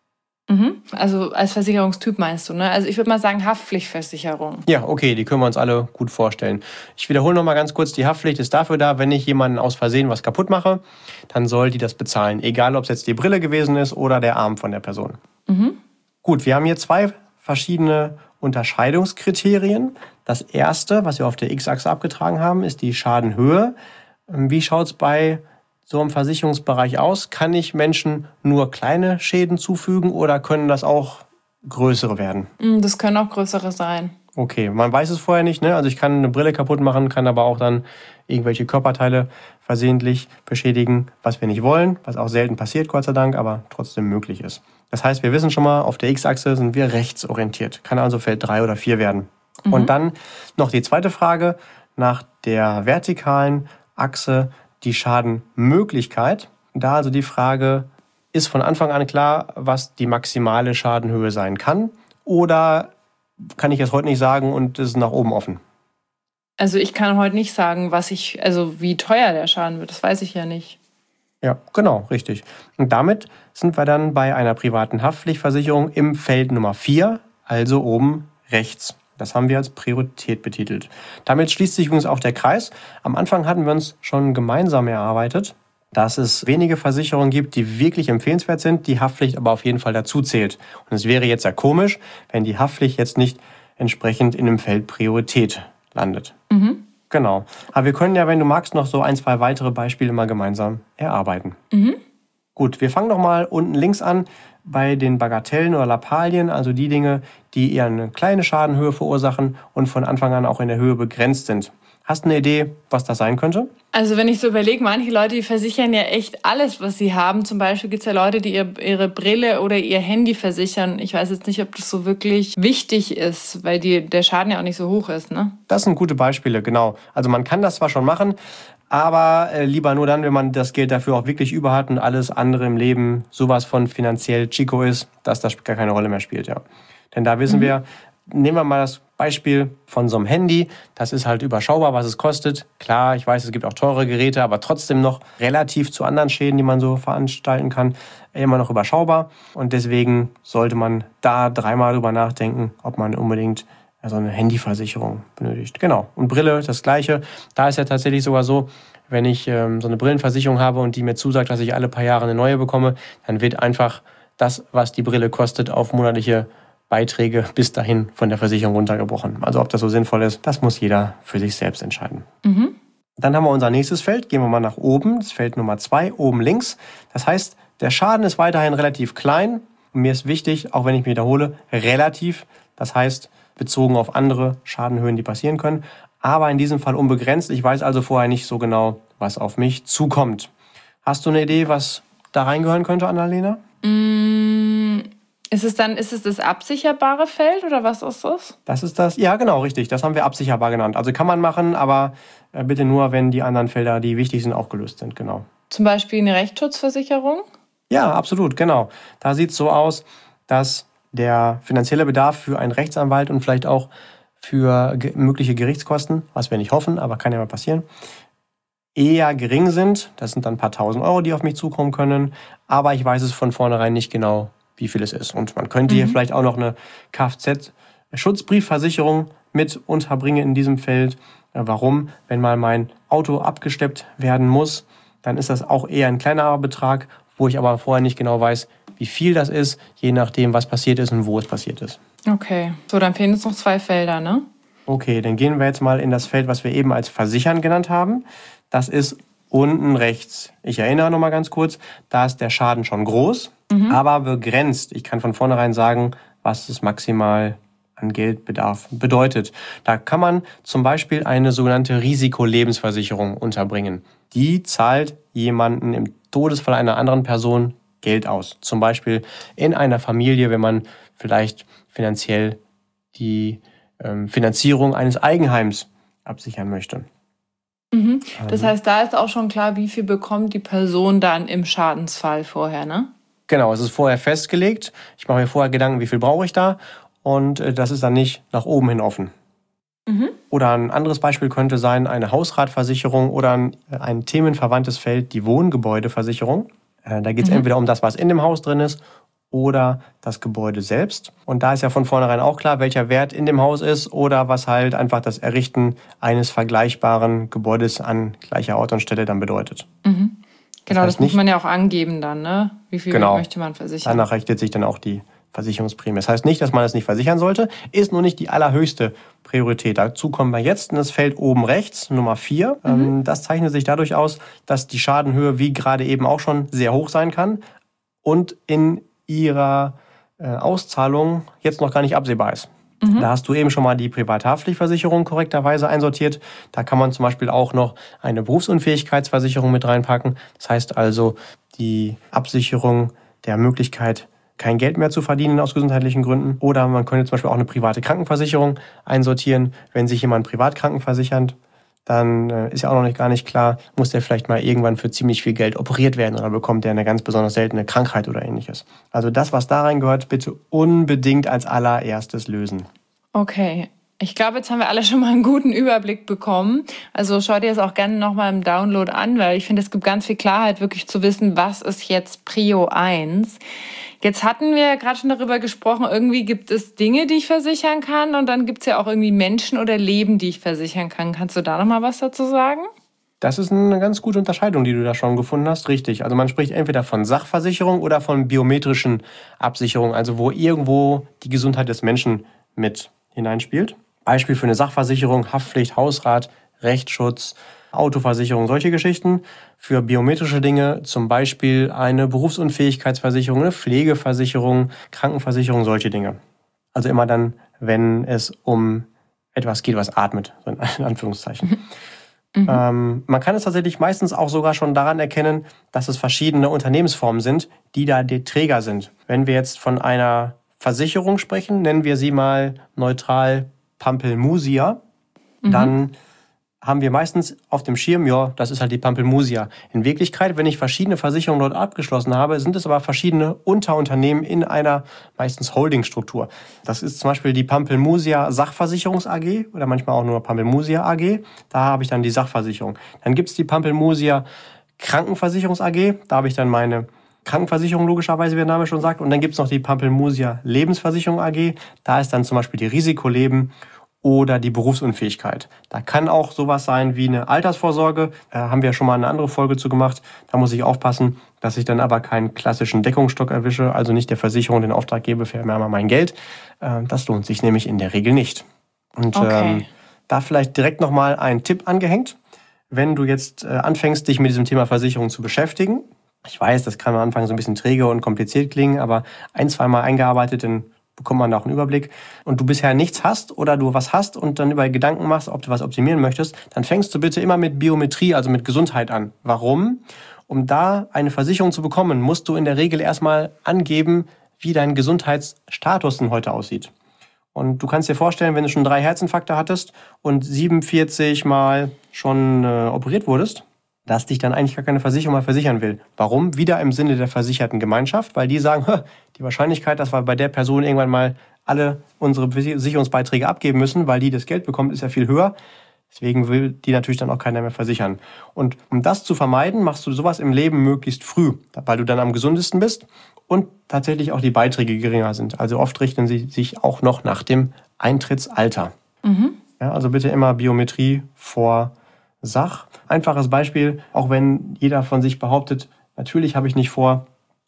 Mhm. Also als Versicherungstyp meinst du, ne? Also ich würde mal sagen Haftpflichtversicherung. Ja, okay, die können wir uns alle gut vorstellen. Ich wiederhole noch mal ganz kurz, die Haftpflicht ist dafür da, wenn ich jemanden aus Versehen was kaputt mache, dann soll die das bezahlen. Egal, ob es jetzt die Brille gewesen ist oder der Arm von der Person. Mhm. Gut, wir haben hier zwei verschiedene Unterscheidungskriterien. Das erste, was wir auf der X-Achse abgetragen haben, ist die Schadenhöhe. Wie schaut es bei so im Versicherungsbereich aus? Kann ich Menschen nur kleine Schäden zufügen oder können das auch größere werden? Das können auch größere sein. Okay, man weiß es vorher nicht, ne? Also ich kann eine Brille kaputt machen, kann aber auch dann irgendwelche Körperteile versehentlich beschädigen, was wir nicht wollen, was auch selten passiert, Gott sei Dank, aber trotzdem möglich ist. Das heißt, wir wissen schon mal, auf der X-Achse sind wir rechtsorientiert. Kann also Feld drei oder vier werden. Mhm. Und dann noch die zweite Frage nach der vertikalen Achse, die Schadenmöglichkeit. Da also die Frage, Ist von Anfang an klar, was die maximale Schadenhöhe sein kann? Oder kann ich es heute nicht sagen und es ist nach oben offen? Also ich kann heute nicht sagen, was ich, also wie teuer der Schaden wird. Das weiß ich ja nicht. Ja, genau, richtig. Und damit sind wir dann bei einer privaten Haftpflichtversicherung im Feld Nummer vier, also oben rechts. Das haben wir als Priorität betitelt. Damit schließt sich übrigens auch der Kreis. Am Anfang hatten wir uns schon gemeinsam erarbeitet, dass es wenige Versicherungen gibt, die wirklich empfehlenswert sind, die Haftpflicht aber auf jeden Fall dazu zählt. Und es wäre jetzt ja komisch, wenn die Haftpflicht jetzt nicht entsprechend in dem Feld Priorität landet. Mhm. Genau. Aber wir können ja, wenn du magst, noch so ein, zwei weitere Beispiele mal gemeinsam erarbeiten. Mhm. Gut, wir fangen doch mal unten links an bei den Bagatellen oder Lappalien, also die Dinge, die eher eine kleine Schadenhöhe verursachen und von Anfang an auch in der Höhe begrenzt sind. Hast du eine Idee, was das sein könnte? Also wenn ich so überlege, manche Leute, die versichern ja echt alles, was sie haben. Zum Beispiel gibt es ja Leute, die ihr, ihre Brille oder ihr Handy versichern. Ich weiß jetzt nicht, ob das so wirklich wichtig ist, weil die, der Schaden ja auch nicht so hoch ist, ne? Das sind gute Beispiele, genau. Also man kann das zwar schon machen, aber äh, lieber nur dann, wenn man das Geld dafür auch wirklich über hat und alles andere im Leben sowas von finanziell Chico ist, dass das gar keine Rolle mehr spielt, ja. Denn da wissen mhm. wir, nehmen wir mal das Beispiel von so einem Handy. Das ist halt überschaubar, was es kostet. Klar, ich weiß, es gibt auch teure Geräte, aber trotzdem noch relativ zu anderen Schäden, die man so veranstalten kann, immer noch überschaubar. Und deswegen sollte man da dreimal drüber nachdenken, ob man unbedingt so eine Handyversicherung benötigt. Genau. Und Brille, das Gleiche. Da ist ja tatsächlich sogar so, wenn ich ähm, so eine Brillenversicherung habe und die mir zusagt, dass ich alle paar Jahre eine neue bekomme, dann wird einfach das, was die Brille kostet, auf monatliche Beiträge bis dahin von der Versicherung runtergebrochen. Also ob das so sinnvoll ist, das muss jeder für sich selbst entscheiden. Mhm. Dann haben wir unser nächstes Feld. Gehen wir mal nach oben. Das Feld Nummer zwei, oben links. Das heißt, der Schaden ist weiterhin relativ klein. Und mir ist wichtig, auch wenn ich mich wiederhole, relativ. Das heißt, bezogen auf andere Schadenhöhen, die passieren können. Aber in diesem Fall unbegrenzt. Ich weiß also vorher nicht so genau, was auf mich zukommt. Hast du eine Idee, was da reingehören könnte, Annalena? Mm, ist es dann, ist es das absicherbare Feld oder was ist das? Das ist das, ja genau, richtig. Das haben wir absicherbar genannt. Also kann man machen, aber bitte nur, wenn die anderen Felder, die wichtig sind, auch gelöst sind, genau. Zum Beispiel eine Rechtsschutzversicherung? Ja, absolut, genau. Da sieht es so aus, dass der finanzielle Bedarf für einen Rechtsanwalt und vielleicht auch für ge- mögliche Gerichtskosten, was wir nicht hoffen, aber kann ja mal passieren, eher gering sind. Das sind dann ein paar tausend Euro, die auf mich zukommen können. Aber ich weiß es von vornherein nicht genau, wie viel es ist. Und man könnte mhm. hier vielleicht auch noch eine Kfz-Schutzbriefversicherung mit unterbringen in diesem Feld. Warum? Wenn mal mein Auto abgesteppt werden muss, dann ist das auch eher ein kleinerer Betrag, wo ich aber vorher nicht genau weiß, wie viel das ist, je nachdem, was passiert ist und wo es passiert ist. Okay, so, dann fehlen uns noch zwei Felder, ne? Okay, dann gehen wir jetzt mal in das Feld, was wir eben als Versichern genannt haben. Das ist unten rechts. Ich erinnere noch mal ganz kurz, da ist der Schaden schon groß, mhm. aber begrenzt. Ich kann von vornherein sagen, was es maximal an Geldbedarf bedeutet. Da kann man zum Beispiel eine sogenannte Risikolebensversicherung unterbringen. Die zahlt jemanden im Todesfall einer anderen Person Geld aus. Zum Beispiel in einer Familie, wenn man vielleicht finanziell die ähm, Finanzierung eines Eigenheims absichern möchte. Mhm. Das ähm, heißt, da ist auch schon klar, wie viel bekommt die Person dann im Schadensfall vorher, ne? Genau, es ist vorher festgelegt. Ich mache mir vorher Gedanken, wie viel brauche ich da? Und äh, das ist dann nicht nach oben hin offen. Mhm. Oder ein anderes Beispiel könnte sein, eine Hausratversicherung oder ein, ein themenverwandtes Feld, die Wohngebäudeversicherung. Äh, da geht es mhm. entweder um das, was in dem Haus drin ist, oder das Gebäude selbst. Und da ist ja von vornherein auch klar, welcher Wert in dem Haus ist oder was halt einfach das Errichten eines vergleichbaren Gebäudes an gleicher Ort und Stelle dann bedeutet. Mhm. Genau, das, heißt das muss nicht, man ja auch angeben dann, ne? Wie viel genau, möchte man versichern? Danach richtet sich dann auch die Versicherungsprämie. Das heißt nicht, dass man das nicht versichern sollte, ist nur nicht die allerhöchste Priorität. Dazu kommen wir jetzt in das Feld oben rechts, Nummer vier. Mhm. Das zeichnet sich dadurch aus, dass die Schadenhöhe, wie gerade eben auch schon, sehr hoch sein kann und in ihrer äh, Auszahlung jetzt noch gar nicht absehbar ist. Mhm. Da hast du eben schon mal die Privathaftpflichtversicherung korrekterweise einsortiert. Da kann man zum Beispiel auch noch eine Berufsunfähigkeitsversicherung mit reinpacken. Das heißt also die Absicherung der Möglichkeit, kein Geld mehr zu verdienen aus gesundheitlichen Gründen. Oder man könnte zum Beispiel auch eine private Krankenversicherung einsortieren, wenn sich jemand privat krankenversichert dann äh, ist ja auch noch nicht gar nicht klar, muss der vielleicht mal irgendwann für ziemlich viel Geld operiert werden oder bekommt der eine ganz besonders seltene Krankheit oder ähnliches. Also das, was da reingehört, bitte unbedingt als allererstes lösen. Okay. Ich glaube, jetzt haben wir alle schon mal einen guten Überblick bekommen. Also schau dir das auch gerne nochmal im Download an, weil ich finde, es gibt ganz viel Klarheit, wirklich zu wissen, was ist jetzt Prio eins. Jetzt hatten wir gerade schon darüber gesprochen, irgendwie gibt es Dinge, die ich versichern kann und dann gibt es ja auch irgendwie Menschen oder Leben, die ich versichern kann. Kannst du da nochmal was dazu sagen? Das ist eine ganz gute Unterscheidung, die du da schon gefunden hast. Richtig. Also man spricht entweder von Sachversicherung oder von biometrischen Absicherungen, also wo irgendwo die Gesundheit des Menschen mit hineinspielt. Beispiel für eine Sachversicherung, Haftpflicht, Hausrat, Rechtsschutz, Autoversicherung, solche Geschichten. Für biometrische Dinge zum Beispiel eine Berufsunfähigkeitsversicherung, eine Pflegeversicherung, Krankenversicherung, solche Dinge. Also immer dann, wenn es um etwas geht, was atmet, so in Anführungszeichen. Mhm. Ähm, man kann es tatsächlich meistens auch sogar schon daran erkennen, dass es verschiedene Unternehmensformen sind, die da die Träger sind. Wenn wir jetzt von einer Versicherung sprechen, nennen wir sie mal neutral Pampelmusia, mhm. dann haben wir meistens auf dem Schirm, ja, das ist halt die Pampelmusia. In Wirklichkeit, wenn ich verschiedene Versicherungen dort abgeschlossen habe, sind es aber verschiedene Unterunternehmen in einer meistens Holdingstruktur. Das ist zum Beispiel die Pampelmusia Sachversicherungs A G oder manchmal auch nur Pampelmusia A G. Da habe ich dann die Sachversicherung. Dann gibt es die Pampelmusia Krankenversicherungs A G. Da habe ich dann meine Krankenversicherung, logischerweise, wie der Name schon sagt. Und dann gibt es noch die Pampelmusia Lebensversicherung A G. Da ist dann zum Beispiel die Risikoleben oder die Berufsunfähigkeit. Da kann auch sowas sein wie eine Altersvorsorge. Da haben wir ja schon mal eine andere Folge zu gemacht. Da muss ich aufpassen, dass ich dann aber keinen klassischen Deckungsstock erwische, also nicht der Versicherung den Auftrag gebe, vermehr mal mein Geld. Das lohnt sich nämlich in der Regel nicht. Und okay. ähm, da vielleicht direkt nochmal ein Tipp angehängt. Wenn du jetzt äh, anfängst, dich mit diesem Thema Versicherung zu beschäftigen, ich weiß, das kann am Anfang so ein bisschen träge und kompliziert klingen, aber ein, zwei Mal eingearbeitet, dann bekommt man da auch einen Überblick. Und du bisher nichts hast oder du was hast und dann über Gedanken machst, ob du was optimieren möchtest, dann fängst du bitte immer mit Biometrie, also mit Gesundheit an. Warum? Um da eine Versicherung zu bekommen, musst du in der Regel erstmal angeben, wie dein Gesundheitsstatus denn heute aussieht. Und du kannst dir vorstellen, wenn du schon drei Herzinfarkte hattest und siebenundvierzig Mal schon äh, operiert wurdest, dass dich dann eigentlich gar keine Versicherung mehr versichern will. Warum? Wieder im Sinne der versicherten Gemeinschaft, weil die sagen, die Wahrscheinlichkeit, dass wir bei der Person irgendwann mal alle unsere Versicherungsbeiträge abgeben müssen, weil die das Geld bekommt, ist ja viel höher. Deswegen will die natürlich dann auch keiner mehr versichern. Und um das zu vermeiden, machst du sowas im Leben möglichst früh, weil du dann am gesundesten bist und tatsächlich auch die Beiträge geringer sind. Also oft richten sie sich auch noch nach dem Eintrittsalter. Mhm. Ja, also bitte immer Biometrie vor Sach. Einfaches Beispiel, auch wenn jeder von sich behauptet, natürlich habe ich nicht vor,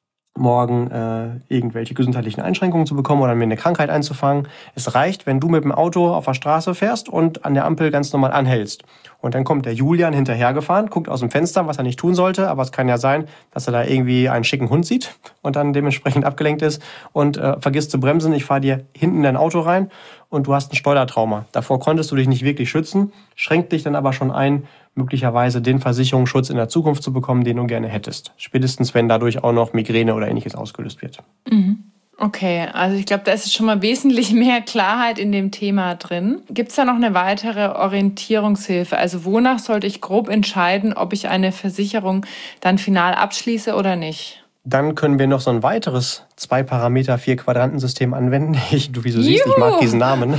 morgen äh, irgendwelche gesundheitlichen Einschränkungen zu bekommen oder mir eine Krankheit einzufangen. Es reicht, wenn du mit dem Auto auf der Straße fährst und an der Ampel ganz normal anhältst. Und dann kommt der Julian hinterhergefahren, guckt aus dem Fenster, was er nicht tun sollte, aber es kann ja sein, dass er da irgendwie einen schicken Hund sieht und dann dementsprechend abgelenkt ist und äh, vergisst zu bremsen. Ich fahre dir hinten in dein Auto rein und du hast ein Schleudertrauma. Davor konntest du dich nicht wirklich schützen, schränkt dich dann aber schon ein, möglicherweise den Versicherungsschutz in der Zukunft zu bekommen, den du gerne hättest. Spätestens, wenn dadurch auch noch Migräne oder Ähnliches ausgelöst wird. Mhm. Okay, also ich glaube, da ist schon mal wesentlich mehr Klarheit in dem Thema drin. Gibt es da noch eine weitere Orientierungshilfe? Also wonach sollte ich grob entscheiden, ob ich eine Versicherung dann final abschließe oder nicht? Dann können wir noch so ein weiteres zwei Parameter, vier Quadrantensystem anwenden. Ich, du, wie du siehst, ich mag diesen Namen,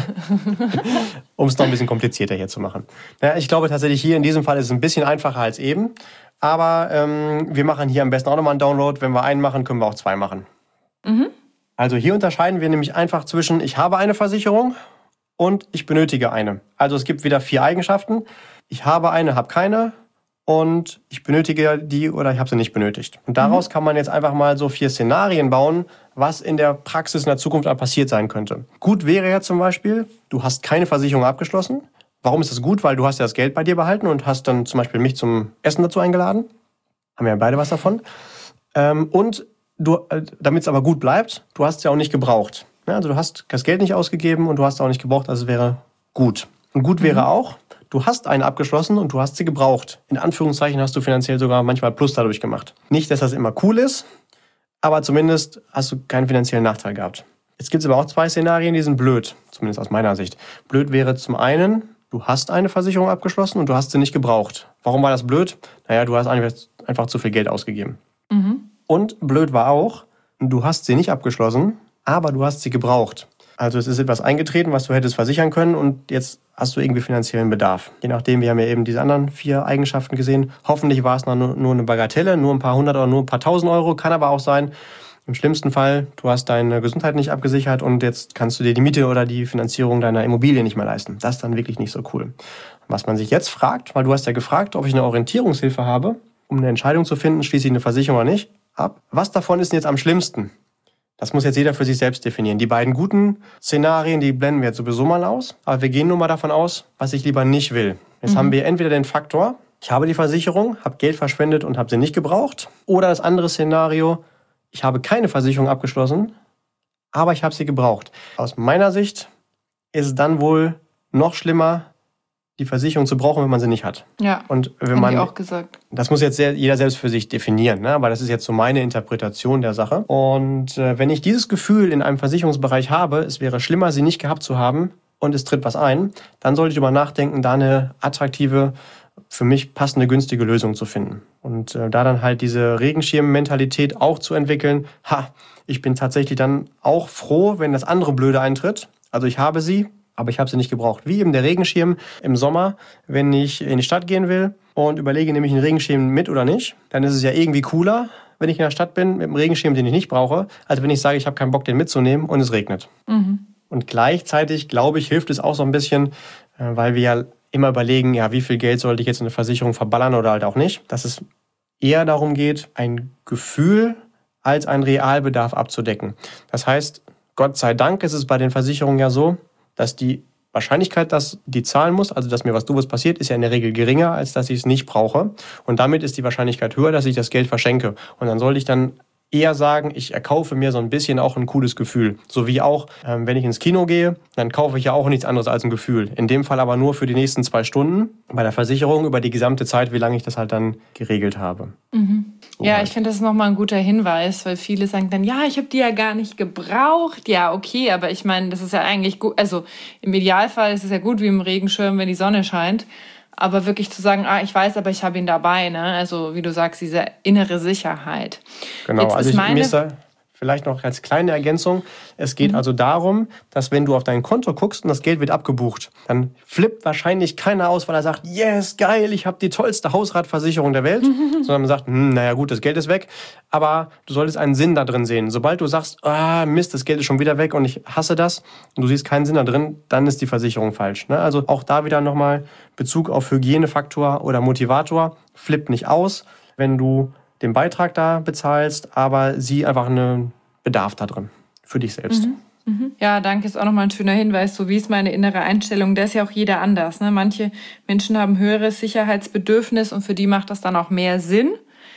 um es noch ein bisschen komplizierter hier zu machen. Ja, ich glaube tatsächlich hier in diesem Fall ist es ein bisschen einfacher als eben. Aber ähm, wir machen hier am besten auch nochmal einen Download. Wenn wir einen machen, können wir auch zwei machen. Mhm. Also hier unterscheiden wir nämlich einfach zwischen ich habe eine Versicherung und ich benötige eine. Also es gibt wieder vier Eigenschaften. Ich habe eine, habe keine. Und ich benötige die oder ich habe sie nicht benötigt. Und daraus mhm. kann man jetzt einfach mal so vier Szenarien bauen, was in der Praxis in der Zukunft passiert sein könnte. Gut wäre ja zum Beispiel, du hast keine Versicherung abgeschlossen. Warum ist das gut? Weil du hast ja das Geld bei dir behalten und hast dann zum Beispiel mich zum Essen dazu eingeladen. Haben wir ja beide was davon. Und du, damit es aber gut bleibt, du hast es ja auch nicht gebraucht. Ja, also du hast das Geld nicht ausgegeben und du hast es auch nicht gebraucht, also es wäre gut. Und gut wäre mhm. auch, du hast eine abgeschlossen und du hast sie gebraucht. In Anführungszeichen hast du finanziell sogar manchmal Plus dadurch gemacht. Nicht, dass das immer cool ist, aber zumindest hast du keinen finanziellen Nachteil gehabt. Jetzt gibt es aber auch zwei Szenarien, die sind blöd, zumindest aus meiner Sicht. Blöd wäre zum einen, Du hast eine Versicherung abgeschlossen und du hast sie nicht gebraucht. Warum war das blöd? Naja, du hast einfach zu viel Geld ausgegeben. Mhm. Und blöd war auch, du hast sie nicht abgeschlossen, aber du hast sie gebraucht. Also es ist etwas eingetreten, was du hättest versichern können und jetzt hast du irgendwie finanziellen Bedarf. Je nachdem, wir haben ja eben diese anderen vier Eigenschaften gesehen. Hoffentlich war es nur, nur eine Bagatelle, nur ein paar hundert oder nur ein paar tausend Euro. Kann aber auch sein, im schlimmsten Fall, du hast deine Gesundheit nicht abgesichert und jetzt kannst du dir die Miete oder die Finanzierung deiner Immobilie nicht mehr leisten. Das ist dann wirklich nicht so cool. Was man sich jetzt fragt, weil du hast ja gefragt, ob ich eine Orientierungshilfe habe, um eine Entscheidung zu finden, schließe ich eine Versicherung oder nicht ab. Was davon ist denn jetzt am schlimmsten? Das muss jetzt jeder für sich selbst definieren. Die beiden guten Szenarien, die blenden wir jetzt sowieso mal aus. Aber wir gehen nur mal davon aus, was ich lieber nicht will. Jetzt mhm. haben wir entweder den Faktor, ich habe die Versicherung, habe Geld verschwendet und habe sie nicht gebraucht. Oder das andere Szenario, ich habe keine Versicherung abgeschlossen, aber ich habe sie gebraucht. Aus meiner Sicht ist es dann wohl noch schlimmer, die Versicherung zu brauchen, wenn man sie nicht hat. Ja, und wenn man, ich auch gesagt. Das muss jetzt sehr, jeder selbst für sich definieren, ne? Aber das ist jetzt so meine Interpretation der Sache. Und äh, wenn ich dieses Gefühl in einem Versicherungsbereich habe, es wäre schlimmer, sie nicht gehabt zu haben und es tritt was ein, dann sollte ich darüber nachdenken, da eine attraktive, für mich passende, günstige Lösung zu finden. Und äh, da dann halt diese Regenschirm-Mentalität auch zu entwickeln, ha, ich bin tatsächlich dann auch froh, wenn das andere Blöde eintritt. Also ich habe sie, aber ich habe sie nicht gebraucht. Wie eben der Regenschirm im Sommer, wenn ich in die Stadt gehen will und überlege, nehme ich einen Regenschirm mit oder nicht, dann ist es ja irgendwie cooler, wenn ich in der Stadt bin mit einem Regenschirm, den ich nicht brauche, als wenn ich sage, ich habe keinen Bock, den mitzunehmen und es regnet. Mhm. Und gleichzeitig, glaube ich, hilft es auch so ein bisschen, weil wir ja immer überlegen, ja, wie viel Geld sollte ich jetzt in eine Versicherung verballern oder halt auch nicht, dass es eher darum geht, ein Gefühl als einen Realbedarf abzudecken. Das heißt, Gott sei Dank ist es bei den Versicherungen ja so, dass die Wahrscheinlichkeit, dass die zahlen muss, also dass mir was Doofes passiert, ist ja in der Regel geringer, als dass ich es nicht brauche. Und damit ist die Wahrscheinlichkeit höher, dass ich das Geld verschenke. Und dann sollte ich dann eher sagen, ich erkaufe mir so ein bisschen auch ein cooles Gefühl. So wie auch, ähm, wenn ich ins Kino gehe, dann kaufe ich ja auch nichts anderes als ein Gefühl. In dem Fall aber nur für die nächsten zwei Stunden. Bei der Versicherung über die gesamte Zeit, wie lange ich das halt dann geregelt habe. Mhm. So ja, halt. Ich finde, das ist nochmal ein guter Hinweis, weil viele sagen dann, ja, ich habe die ja gar nicht gebraucht. Ja, okay, aber ich meine, das ist ja eigentlich gut. Also im Idealfall ist es ja gut wie im Regenschirm, wenn die Sonne scheint. Aber wirklich zu sagen, ah, ich weiß, aber ich habe ihn dabei, ne? Also wie du sagst, diese innere Sicherheit. Genau, Jetzt also ist meine... ich, mir ist da vielleicht noch als kleine Ergänzung, es geht mhm. also darum, dass wenn du auf dein Konto guckst und das Geld wird abgebucht, dann flippt wahrscheinlich keiner aus, weil er sagt, yes, geil, ich habe die tollste Hausratversicherung der Welt, mhm. sondern man sagt, hm, naja gut, das Geld ist weg, aber du solltest einen Sinn da drin sehen. Sobald du sagst, ah, Mist, das Geld ist schon wieder weg und ich hasse das und du siehst keinen Sinn da drin, dann ist die Versicherung falsch. Ne? Also auch da wieder nochmal Bezug auf Hygienefaktor oder Motivator, flippt nicht aus, wenn du den Beitrag da bezahlst, aber sieh einfach einen Bedarf da drin für dich selbst. Mhm. Mhm. Ja, danke, ist auch nochmal ein schöner Hinweis. So wie ist meine innere Einstellung, da ist ja auch jeder anders. Ne? Manche Menschen haben höheres Sicherheitsbedürfnis und für die macht das dann auch mehr Sinn,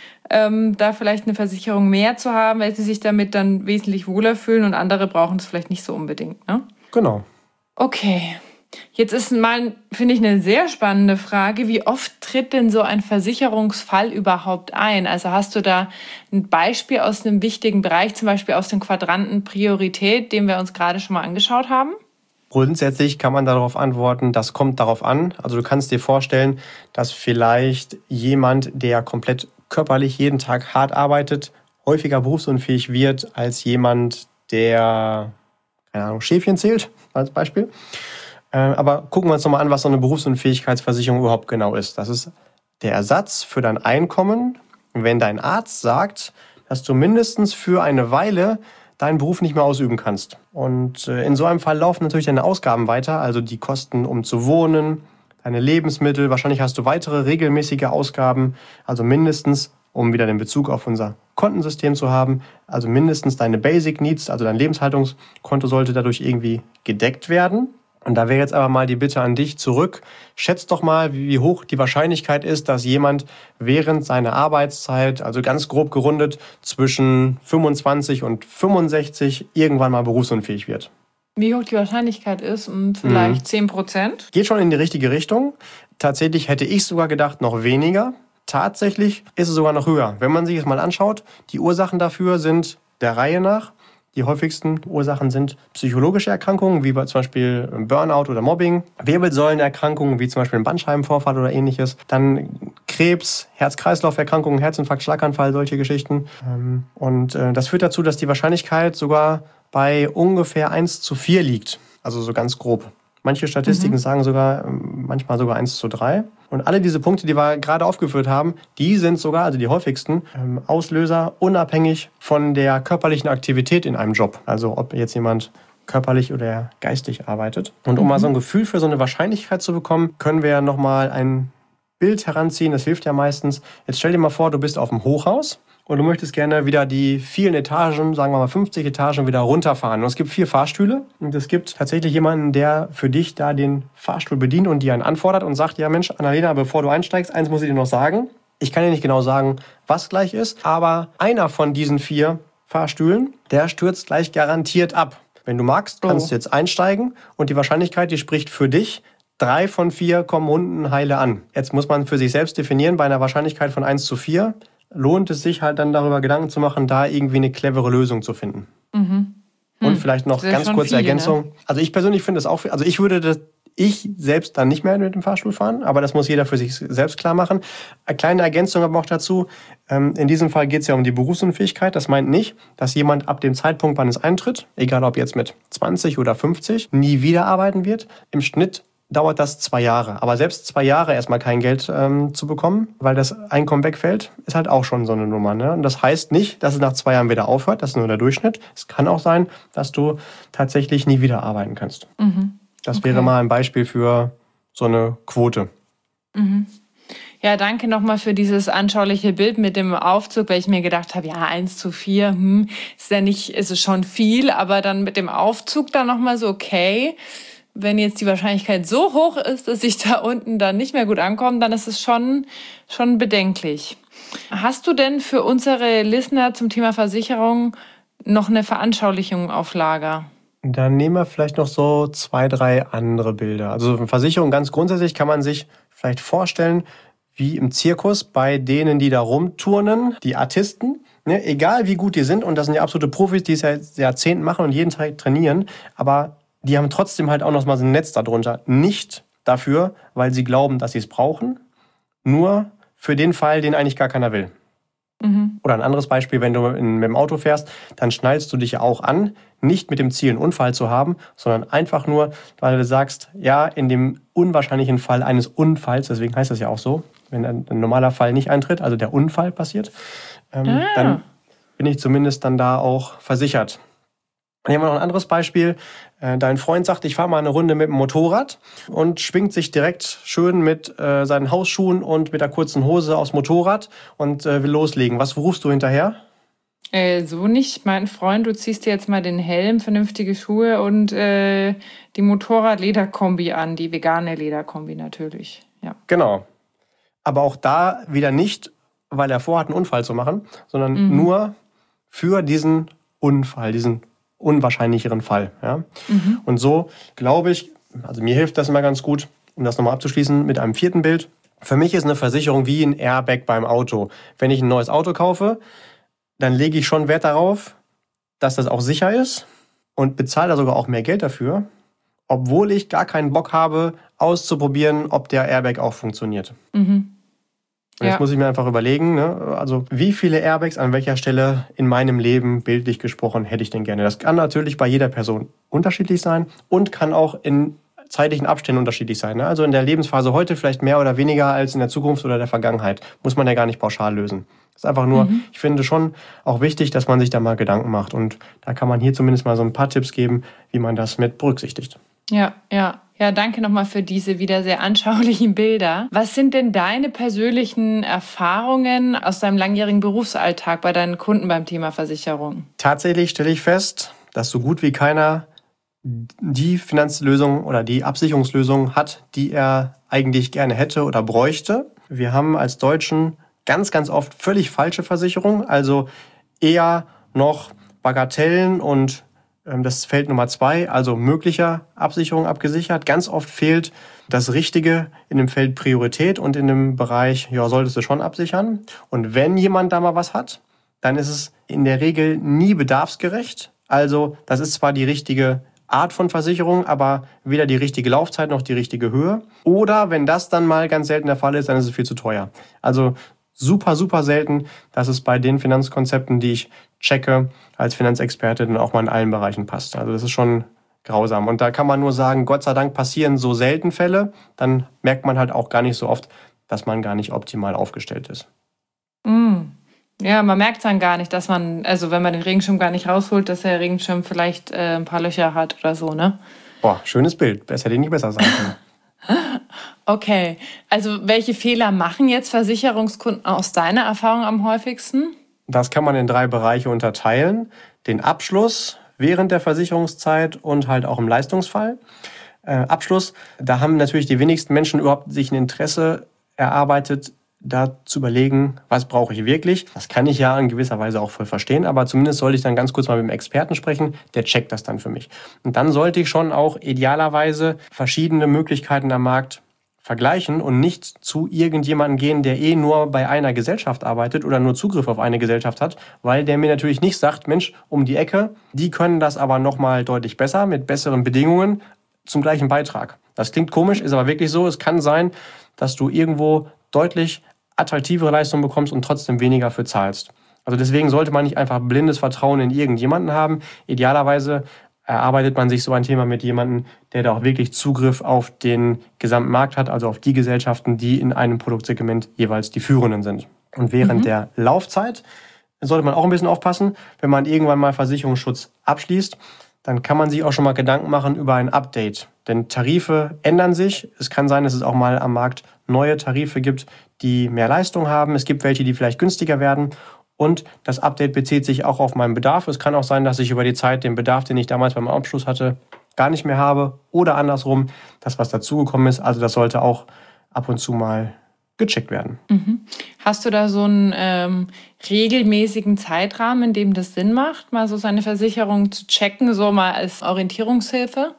ähm, da vielleicht eine Versicherung mehr zu haben, weil sie sich damit dann wesentlich wohler fühlen und andere brauchen es vielleicht nicht so unbedingt. Ne? Genau. Okay. Jetzt ist mal, finde ich, eine sehr spannende Frage. Wie oft tritt denn so ein Versicherungsfall überhaupt ein? Also hast du da ein Beispiel aus einem wichtigen Bereich, zum Beispiel aus dem Quadranten Priorität, den wir uns gerade schon mal angeschaut haben? Grundsätzlich kann man darauf antworten, das kommt darauf an. Also du kannst dir vorstellen, dass vielleicht jemand, der komplett körperlich jeden Tag hart arbeitet, häufiger berufsunfähig wird als jemand, der, keine Ahnung, Schäfchen zählt, als Beispiel. Aber gucken wir uns nochmal an, was so eine Berufsunfähigkeitsversicherung überhaupt genau ist. Das ist der Ersatz für dein Einkommen, wenn dein Arzt sagt, dass du mindestens für eine Weile deinen Beruf nicht mehr ausüben kannst. Und in so einem Fall laufen natürlich deine Ausgaben weiter, also die Kosten, um zu wohnen, deine Lebensmittel. Wahrscheinlich hast du weitere regelmäßige Ausgaben, also mindestens, um wieder den Bezug auf unser Kontensystem zu haben, also mindestens deine Basic Needs, also dein Lebenshaltungskonto sollte dadurch irgendwie gedeckt werden. Und da wäre jetzt aber mal die Bitte an dich zurück. Schätz doch mal, wie hoch die Wahrscheinlichkeit ist, dass jemand während seiner Arbeitszeit, also ganz grob gerundet, zwischen fünfundzwanzig und fünfundsechzig irgendwann mal berufsunfähig wird. Wie hoch die Wahrscheinlichkeit ist? Vielleicht mhm. zehn Prozent? Geht schon in die richtige Richtung. Tatsächlich hätte ich sogar gedacht, noch weniger. Tatsächlich ist es sogar noch höher. Wenn man sich es mal anschaut, die Ursachen dafür sind der Reihe nach Die häufigsten Ursachen sind psychologische Erkrankungen, wie zum Beispiel Burnout oder Mobbing, Wirbelsäulenerkrankungen, wie zum Beispiel ein Bandscheibenvorfall oder ähnliches, dann Krebs, Herz-Kreislauf-Erkrankungen, Herzinfarkt, Schlaganfall, solche Geschichten. Und das führt dazu, dass die Wahrscheinlichkeit sogar bei ungefähr eins zu vier liegt, also so ganz grob. Manche Statistiken mhm. sagen sogar, manchmal sogar eins zu drei. Und alle diese Punkte, die wir gerade aufgeführt haben, die sind sogar, also die häufigsten, Auslöser unabhängig von der körperlichen Aktivität in einem Job. Also ob jetzt jemand körperlich oder geistig arbeitet. Und um mhm. mal so ein Gefühl für so eine Wahrscheinlichkeit zu bekommen, können wir nochmal ein Bild heranziehen. Das hilft ja meistens. Jetzt stell dir mal vor, du bist auf dem Hochhaus. Und du möchtest gerne wieder die vielen Etagen, sagen wir mal fünfzig Etagen, wieder runterfahren. Und es gibt vier Fahrstühle. Und es gibt tatsächlich jemanden, der für dich da den Fahrstuhl bedient und dir einen anfordert und sagt, ja Mensch, Annalena, bevor du einsteigst, eins muss ich dir noch sagen. Ich kann dir nicht genau sagen, was gleich ist, aber einer von diesen vier Fahrstühlen, der stürzt gleich garantiert ab. Wenn du magst, kannst oh. du jetzt einsteigen und die Wahrscheinlichkeit, die spricht für dich. Drei von vier kommen unten heile an. Jetzt muss man für sich selbst definieren, bei einer Wahrscheinlichkeit von eins zu vier, lohnt es sich halt dann darüber Gedanken zu machen, da irgendwie eine clevere Lösung zu finden. Mhm. Hm. Und vielleicht noch ganz kurze viel, Ergänzung. Ne? Also ich persönlich finde das auch, also ich würde das, ich selbst dann nicht mehr mit dem Fahrstuhl fahren, aber das muss jeder für sich selbst klar machen. Eine kleine Ergänzung aber auch dazu, in diesem Fall geht es ja um die Berufsunfähigkeit. Das meint nicht, dass jemand ab dem Zeitpunkt, wann es eintritt, egal ob jetzt mit zwanzig oder fünfzig, nie wieder arbeiten wird. Im Schnitt dauert das zwei Jahre. Aber selbst zwei Jahre erstmal kein Geld ähm, zu bekommen, weil das Einkommen wegfällt, ist halt auch schon so eine Nummer. Ne? Und das heißt nicht, dass es nach zwei Jahren wieder aufhört. Das ist nur der Durchschnitt. Es kann auch sein, dass du tatsächlich nie wieder arbeiten kannst. Mhm. Das okay. wäre mal ein Beispiel für so eine Quote. Mhm. Ja, danke nochmal für dieses anschauliche Bild mit dem Aufzug, weil ich mir gedacht habe, ja, eins zu vier, hm, ist ja nicht, ist es schon viel, aber dann mit dem Aufzug dann nochmal so, okay, wenn jetzt die Wahrscheinlichkeit so hoch ist, dass ich da unten dann nicht mehr gut ankomme, dann ist es schon, schon bedenklich. Hast du denn für unsere Listener zum Thema Versicherung noch eine Veranschaulichung auf Lager? Dann nehmen wir vielleicht noch so zwei, drei andere Bilder. Also Versicherung ganz grundsätzlich kann man sich vielleicht vorstellen, wie im Zirkus bei denen, die da rumturnen, die Artisten. Ne? Egal wie gut die sind, und das sind ja absolute Profis, die es ja seit Jahrzehnten machen und jeden Tag trainieren, aber die haben trotzdem halt auch noch mal so ein Netz darunter. Nicht dafür, weil sie glauben, dass sie es brauchen, nur für den Fall, den eigentlich gar keiner will. Mhm. Oder ein anderes Beispiel, wenn du in, mit dem Auto fährst, dann schnallst du dich ja auch an, nicht mit dem Ziel, einen Unfall zu haben, sondern einfach nur, weil du sagst, ja, in dem unwahrscheinlichen Fall eines Unfalls, deswegen heißt das ja auch so, wenn ein, ein normaler Fall nicht eintritt, also der Unfall passiert, ähm, ah. dann bin ich zumindest dann da auch versichert. Dann haben wir noch ein anderes Beispiel. Dein Freund sagt, ich fahre mal eine Runde mit dem Motorrad und schwingt sich direkt schön mit äh, seinen Hausschuhen und mit der kurzen Hose aufs Motorrad und äh, will loslegen. Was rufst du hinterher? Äh, so nicht, mein Freund. Du ziehst dir jetzt mal den Helm, vernünftige Schuhe und äh, die Motorrad-Lederkombi an, die vegane Lederkombi natürlich. Ja. Genau. Aber auch da wieder nicht, weil er vorhat, einen Unfall zu machen, sondern mhm. nur für diesen Unfall, diesen unwahrscheinlicheren Fall. Ja? Mhm. Und so glaube ich, also mir hilft das immer ganz gut, um das nochmal abzuschließen, mit einem vierten Bild. Für mich ist eine Versicherung wie ein Airbag beim Auto. Wenn ich ein neues Auto kaufe, dann lege ich schon Wert darauf, dass das auch sicher ist und bezahle da sogar auch mehr Geld dafür, obwohl ich gar keinen Bock habe, auszuprobieren, ob der Airbag auch funktioniert. Mhm. Und jetzt ja. muss ich mir einfach überlegen, ne, also wie viele Airbags an welcher Stelle in meinem Leben, bildlich gesprochen, hätte ich denn gerne. Das kann natürlich bei jeder Person unterschiedlich sein und kann auch in zeitlichen Abständen unterschiedlich sein. Ne? Also in der Lebensphase heute vielleicht mehr oder weniger als in der Zukunft oder der Vergangenheit. Muss man ja gar nicht pauschal lösen. Das ist einfach nur, mhm. ich finde schon auch wichtig, dass man sich da mal Gedanken macht. Und da kann man hier zumindest mal so ein paar Tipps geben, wie man das mit berücksichtigt. Ja, ja. Ja, danke nochmal für diese wieder sehr anschaulichen Bilder. Was sind denn deine persönlichen Erfahrungen aus deinem langjährigen Berufsalltag bei deinen Kunden beim Thema Versicherung? Tatsächlich stelle ich fest, dass so gut wie keiner die Finanzlösung oder die Absicherungslösung hat, die er eigentlich gerne hätte oder bräuchte. Wir haben als Deutschen ganz, ganz oft völlig falsche Versicherungen, also eher noch Bagatellen und das Feld Nummer zwei, also möglicher Absicherung abgesichert. Ganz oft fehlt das Richtige in dem Feld Priorität und in dem Bereich, ja, solltest du schon absichern. Und wenn jemand da mal was hat, dann ist es in der Regel nie bedarfsgerecht. Also das ist zwar die richtige Art von Versicherung, aber weder die richtige Laufzeit noch die richtige Höhe. Oder wenn das dann mal ganz selten der Fall ist, dann ist es viel zu teuer. Also super, super selten, dass es bei den Finanzkonzepten, die ich checke als Finanzexperte, dann auch mal in allen Bereichen passt. Also das ist schon grausam. Und da kann man nur sagen, Gott sei Dank passieren so selten Fälle, dann merkt man halt auch gar nicht so oft, dass man gar nicht optimal aufgestellt ist. Mm. Ja, man merkt dann gar nicht, dass man, also wenn man den Regenschirm gar nicht rausholt, dass der Regenschirm vielleicht äh, ein paar Löcher hat oder so, ne? Boah, schönes Bild. Besser hätte ich nicht besser sagen können. Okay, also welche Fehler machen jetzt Versicherungskunden aus deiner Erfahrung am häufigsten? Das kann man in drei Bereiche unterteilen. Den Abschluss während der Versicherungszeit und halt auch im Leistungsfall. Äh, Abschluss, da haben natürlich die wenigsten Menschen überhaupt sich ein Interesse erarbeitet, da zu überlegen, was brauche ich wirklich. Das kann ich ja in gewisser Weise auch voll verstehen, aber zumindest sollte ich dann ganz kurz mal mit dem Experten sprechen, der checkt das dann für mich. Und dann sollte ich schon auch idealerweise verschiedene Möglichkeiten am Markt vergleichen und nicht zu irgendjemandem gehen, der eh nur bei einer Gesellschaft arbeitet oder nur Zugriff auf eine Gesellschaft hat, weil der mir natürlich nicht sagt, Mensch, um die Ecke, die können das aber nochmal deutlich besser, mit besseren Bedingungen zum gleichen Beitrag. Das klingt komisch, ist aber wirklich so. Es kann sein, dass du irgendwo deutlich attraktivere Leistungen bekommst und trotzdem weniger für zahlst. Also deswegen sollte man nicht einfach blindes Vertrauen in irgendjemanden haben. Idealerweise erarbeitet man sich so ein Thema mit jemandem, der da auch wirklich Zugriff auf den gesamten Markt hat, also auf die Gesellschaften, die in einem Produktsegment jeweils die führenden sind. Und während mhm. der Laufzeit sollte man auch ein bisschen aufpassen, wenn man irgendwann mal Versicherungsschutz abschließt, dann kann man sich auch schon mal Gedanken machen über ein Update. Denn Tarife ändern sich. Es kann sein, dass es auch mal am Markt neue Tarife gibt, die mehr Leistung haben. Es gibt welche, die vielleicht günstiger werden. Und das Update bezieht sich auch auf meinen Bedarf. Es kann auch sein, dass ich über die Zeit den Bedarf, den ich damals beim Abschluss hatte, gar nicht mehr habe. Oder andersrum, das, was dazugekommen ist. Also das sollte auch ab und zu mal gecheckt werden. Mhm. Hast du da so einen ähm, regelmäßigen Zeitrahmen, in dem das Sinn macht, mal so seine Versicherung zu checken, so mal als Orientierungshilfe?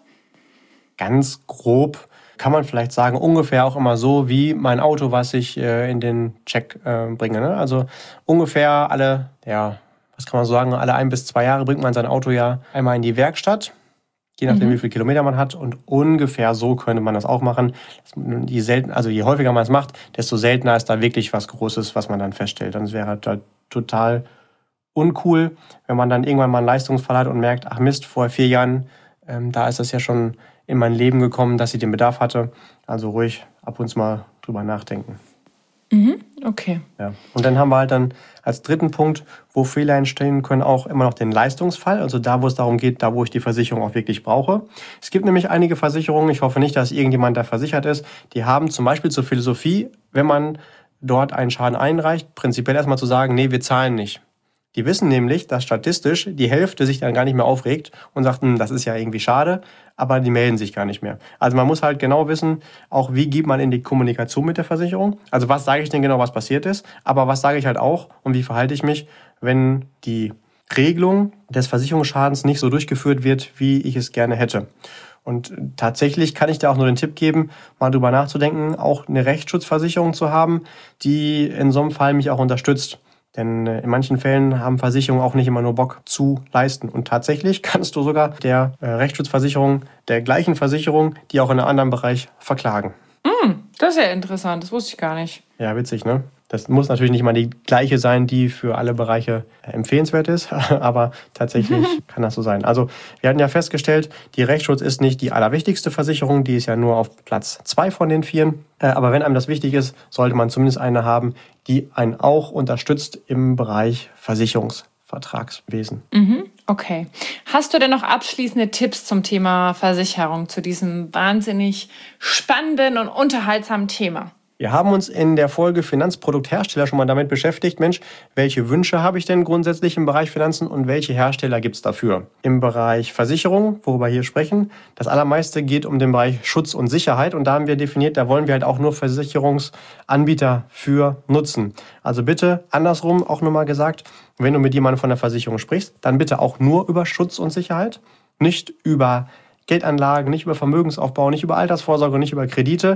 Ganz grob kann man vielleicht sagen, ungefähr auch immer so wie mein Auto, was ich äh, in den Check äh, bringe. Ne? Also ungefähr alle, ja, was kann man so sagen, alle ein bis zwei Jahre bringt man sein Auto ja einmal in die Werkstatt, je nachdem, mhm. wie viele Kilometer man hat. Und ungefähr so könnte man das auch machen. Je selten, also je häufiger man es macht, desto seltener ist da wirklich was Großes, was man dann feststellt. Und es wäre halt, halt total uncool, wenn man dann irgendwann mal einen Leistungsfall hat und merkt, ach Mist, vor vier Jahren, ähm, da ist das ja schon in mein Leben gekommen, dass ich den Bedarf hatte. Also ruhig ab und zu mal drüber nachdenken. Mhm, okay. Ja. Und dann haben wir halt dann als dritten Punkt, wo Fehler entstehen können, auch immer noch den Leistungsfall. Also da, wo es darum geht, da, wo ich die Versicherung auch wirklich brauche. Es gibt nämlich einige Versicherungen, ich hoffe nicht, dass irgendjemand da versichert ist, die haben zum Beispiel zur Philosophie, wenn man dort einen Schaden einreicht, prinzipiell erstmal zu sagen, nee, wir zahlen nicht. Die wissen nämlich, dass statistisch die Hälfte sich dann gar nicht mehr aufregt und sagt, das ist ja irgendwie schade, aber die melden sich gar nicht mehr. Also man muss halt genau wissen, auch wie geht man in die Kommunikation mit der Versicherung. Also was sage ich denn genau, was passiert ist, aber was sage ich halt auch und wie verhalte ich mich, wenn die Regelung des Versicherungsschadens nicht so durchgeführt wird, wie ich es gerne hätte. Und tatsächlich kann ich da auch nur den Tipp geben, mal drüber nachzudenken, auch eine Rechtsschutzversicherung zu haben, die in so einem Fall mich auch unterstützt. Denn in manchen Fällen haben Versicherungen auch nicht immer nur Bock zu leisten. Und tatsächlich kannst du sogar der Rechtsschutzversicherung, der gleichen Versicherung, die auch in einem anderen Bereich verklagen. Mm, das ist ja interessant, das wusste ich gar nicht. Ja, witzig, ne? Das muss natürlich nicht mal die gleiche sein, die für alle Bereiche empfehlenswert ist, aber tatsächlich kann das so sein. Also wir hatten ja festgestellt, die Rechtsschutz ist nicht die allerwichtigste Versicherung, die ist ja nur auf Platz zwei von den vier. Aber wenn einem das wichtig ist, sollte man zumindest eine haben, die einen auch unterstützt im Bereich Versicherungsvertragswesen. Mhm, okay. Hast du denn noch abschließende Tipps zum Thema Versicherung, zu diesem wahnsinnig spannenden und unterhaltsamen Thema? Wir haben uns in der Folge Finanzprodukthersteller schon mal damit beschäftigt, Mensch, welche Wünsche habe ich denn grundsätzlich im Bereich Finanzen und welche Hersteller gibt es dafür? Im Bereich Versicherung, worüber wir hier sprechen, das allermeiste geht um den Bereich Schutz und Sicherheit und da haben wir definiert, da wollen wir halt auch nur Versicherungsanbieter für nutzen. Also bitte andersrum auch nochmal gesagt, wenn du mit jemandem von der Versicherung sprichst, dann bitte auch nur über Schutz und Sicherheit, nicht über Geldanlagen, nicht über Vermögensaufbau, nicht über Altersvorsorge, nicht über Kredite.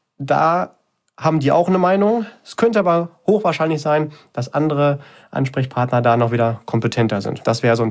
Da haben die auch eine Meinung. Es könnte aber hochwahrscheinlich sein, dass andere Ansprechpartner da noch wieder kompetenter sind. Das wäre so ein Tipp.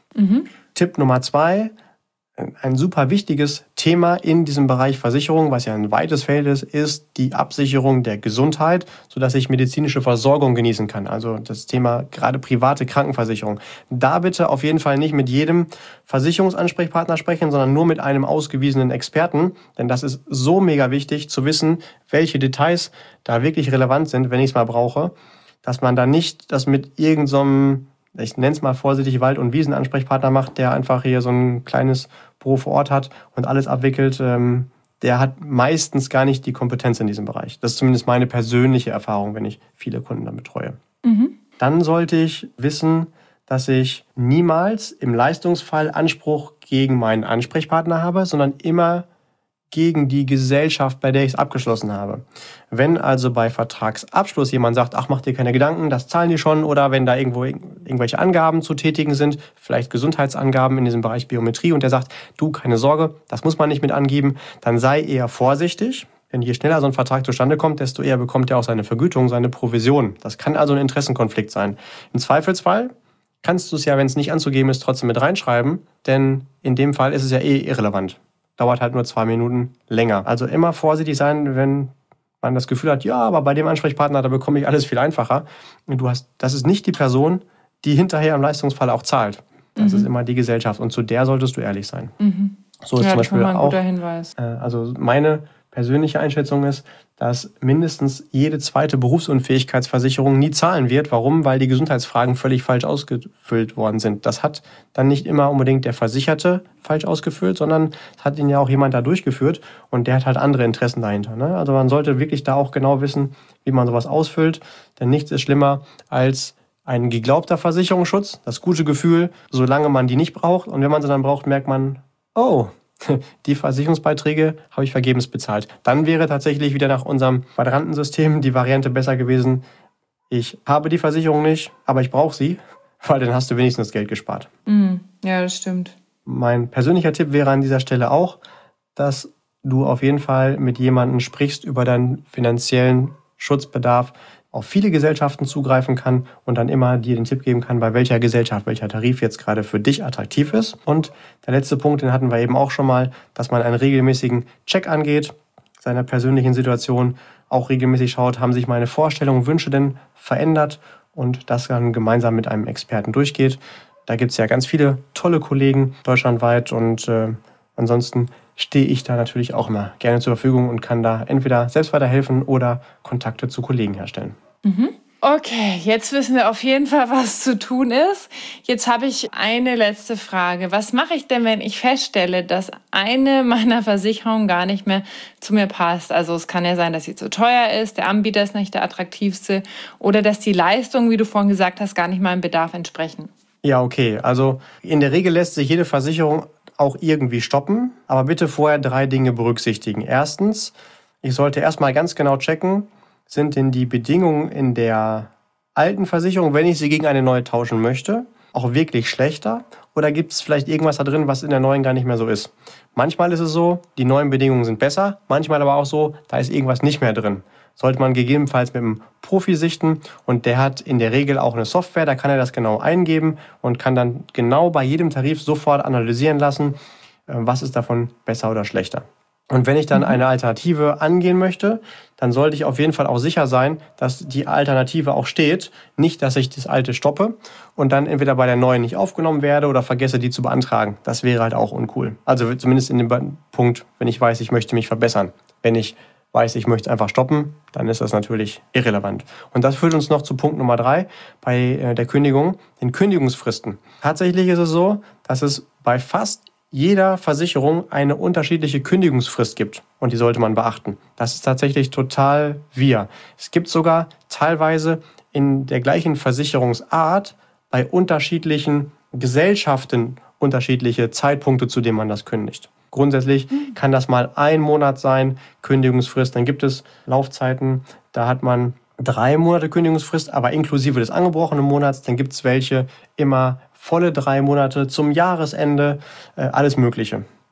Mhm. Tipp Nummer zwei, ein super wichtiges Thema in diesem Bereich Versicherung, was ja ein weites Feld ist, ist die Absicherung der Gesundheit, sodass ich medizinische Versorgung genießen kann. Also das Thema gerade private Krankenversicherung. Da bitte auf jeden Fall nicht mit jedem Versicherungsansprechpartner sprechen, sondern nur mit einem ausgewiesenen Experten. Denn das ist so mega wichtig zu wissen, welche Details da wirklich relevant sind, wenn ich es mal brauche, dass man da nicht das mit irgendeinem, ich nenne es mal vorsichtig, Wald- und Wiesenansprechpartner macht, der einfach hier so ein kleines Büro vor Ort hat und alles abwickelt. Der hat meistens gar nicht die Kompetenz in diesem Bereich. Das ist zumindest meine persönliche Erfahrung, wenn ich viele Kunden dann betreue. Mhm. Dann sollte ich wissen, dass ich niemals im Leistungsfall Anspruch gegen meinen Ansprechpartner habe, sondern immer gegen die Gesellschaft, bei der ich es abgeschlossen habe. Wenn also bei Vertragsabschluss jemand sagt, ach, mach dir keine Gedanken, das zahlen die schon, oder wenn da irgendwo irgendwelche Angaben zu tätigen sind, vielleicht Gesundheitsangaben in diesem Bereich Biometrie, und der sagt, du, keine Sorge, das muss man nicht mit angeben, dann sei eher vorsichtig. Denn je schneller so ein Vertrag zustande kommt, desto eher bekommt er auch seine Vergütung, seine Provision. Das kann also ein Interessenkonflikt sein. Im Zweifelsfall kannst du es ja, wenn es nicht anzugeben ist, trotzdem mit reinschreiben, denn in dem Fall ist es ja eh irrelevant. Dauert halt nur zwei Minuten länger. Also immer vorsichtig sein, wenn man das Gefühl hat, ja, aber bei dem Ansprechpartner, da bekomme ich alles viel einfacher. Und du hast, das ist nicht die Person, die hinterher im Leistungsfall auch zahlt. Das mhm. ist immer die Gesellschaft, und zu der solltest du ehrlich sein. Mhm. So ist ja, zum Beispiel das ist ein auch. guter Hinweis. Äh, also meine persönliche Einschätzung ist, dass mindestens jede zweite Berufsunfähigkeitsversicherung nie zahlen wird. Warum? Weil die Gesundheitsfragen völlig falsch ausgefüllt worden sind. Das hat dann nicht immer unbedingt der Versicherte falsch ausgefüllt, sondern es hat ihn ja auch jemand da durchgeführt, und der hat halt andere Interessen dahinter. Ne? Also man sollte wirklich da auch genau wissen, wie man sowas ausfüllt, denn nichts ist schlimmer als ein geglaubter Versicherungsschutz, das gute Gefühl, solange man die nicht braucht, und wenn man sie dann braucht, merkt man, oh, die Versicherungsbeiträge habe ich vergebens bezahlt. Dann wäre tatsächlich wieder nach unserem Quadrantensystem die Variante besser gewesen, ich habe die Versicherung nicht, aber ich brauche sie, weil dann hast du wenigstens das Geld gespart. Mm, ja, das stimmt. Mein persönlicher Tipp wäre an dieser Stelle auch, dass du auf jeden Fall mit jemandem sprichst über deinen finanziellen Schutzbedarf, auf viele Gesellschaften zugreifen kann und dann immer dir den Tipp geben kann, bei welcher Gesellschaft, welcher Tarif jetzt gerade für dich attraktiv ist. Und der letzte Punkt, den hatten wir eben auch schon mal, dass man einen regelmäßigen Check angeht, seiner persönlichen Situation, auch regelmäßig schaut, haben sich meine Vorstellungen, Wünsche denn verändert, und das dann gemeinsam mit einem Experten durchgeht. Da gibt es ja ganz viele tolle Kollegen deutschlandweit, und äh, ansonsten stehe ich da natürlich auch immer gerne zur Verfügung und kann da entweder selbst weiterhelfen oder Kontakte zu Kollegen herstellen. Mhm. Okay, jetzt wissen wir auf jeden Fall, was zu tun ist. Jetzt habe ich eine letzte Frage. Was mache ich denn, wenn ich feststelle, dass eine meiner Versicherungen gar nicht mehr zu mir passt? Also es kann ja sein, dass sie zu teuer ist, der Anbieter ist nicht der attraktivste, oder dass die Leistungen, wie du vorhin gesagt hast, gar nicht meinem Bedarf entsprechen. Ja, okay. Also in der Regel lässt sich jede Versicherung auch irgendwie stoppen, aber bitte vorher drei Dinge berücksichtigen. Erstens, ich sollte erstmal ganz genau checken, sind denn die Bedingungen in der alten Versicherung, wenn ich sie gegen eine neue tauschen möchte, auch wirklich schlechter, oder gibt es vielleicht irgendwas da drin, was in der neuen gar nicht mehr so ist? Manchmal ist es so, die neuen Bedingungen sind besser, manchmal aber auch so, da ist irgendwas nicht mehr drin. Sollte man gegebenenfalls mit einem Profi sichten, und der hat in der Regel auch eine Software, da kann er das genau eingeben und kann dann genau bei jedem Tarif sofort analysieren lassen, was ist davon besser oder schlechter. Und wenn ich dann eine Alternative angehen möchte, dann sollte ich auf jeden Fall auch sicher sein, dass die Alternative auch steht. Nicht, dass ich das alte stoppe und dann entweder bei der neuen nicht aufgenommen werde oder vergesse, die zu beantragen. Das wäre halt auch uncool. Also zumindest in dem Punkt, wenn ich weiß, ich möchte mich verbessern. Wenn ich weiß, ich möchte es einfach stoppen, dann ist das natürlich irrelevant. Und das führt uns noch zu Punkt Nummer drei bei der Kündigung, den Kündigungsfristen. Tatsächlich ist es so, dass es bei fast jeder Versicherung eine unterschiedliche Kündigungsfrist gibt, und die sollte man beachten. Das ist tatsächlich total wir. Es gibt sogar teilweise in der gleichen Versicherungsart bei unterschiedlichen Gesellschaften unterschiedliche Zeitpunkte, zu denen man das kündigt. Grundsätzlich kann das mal ein Monat sein, Kündigungsfrist. Dann gibt es Laufzeiten, da hat man drei Monate Kündigungsfrist, aber inklusive des angebrochenen Monats. Dann gibt es welche immer volle drei Monate zum Jahresende, äh, alles Mögliche.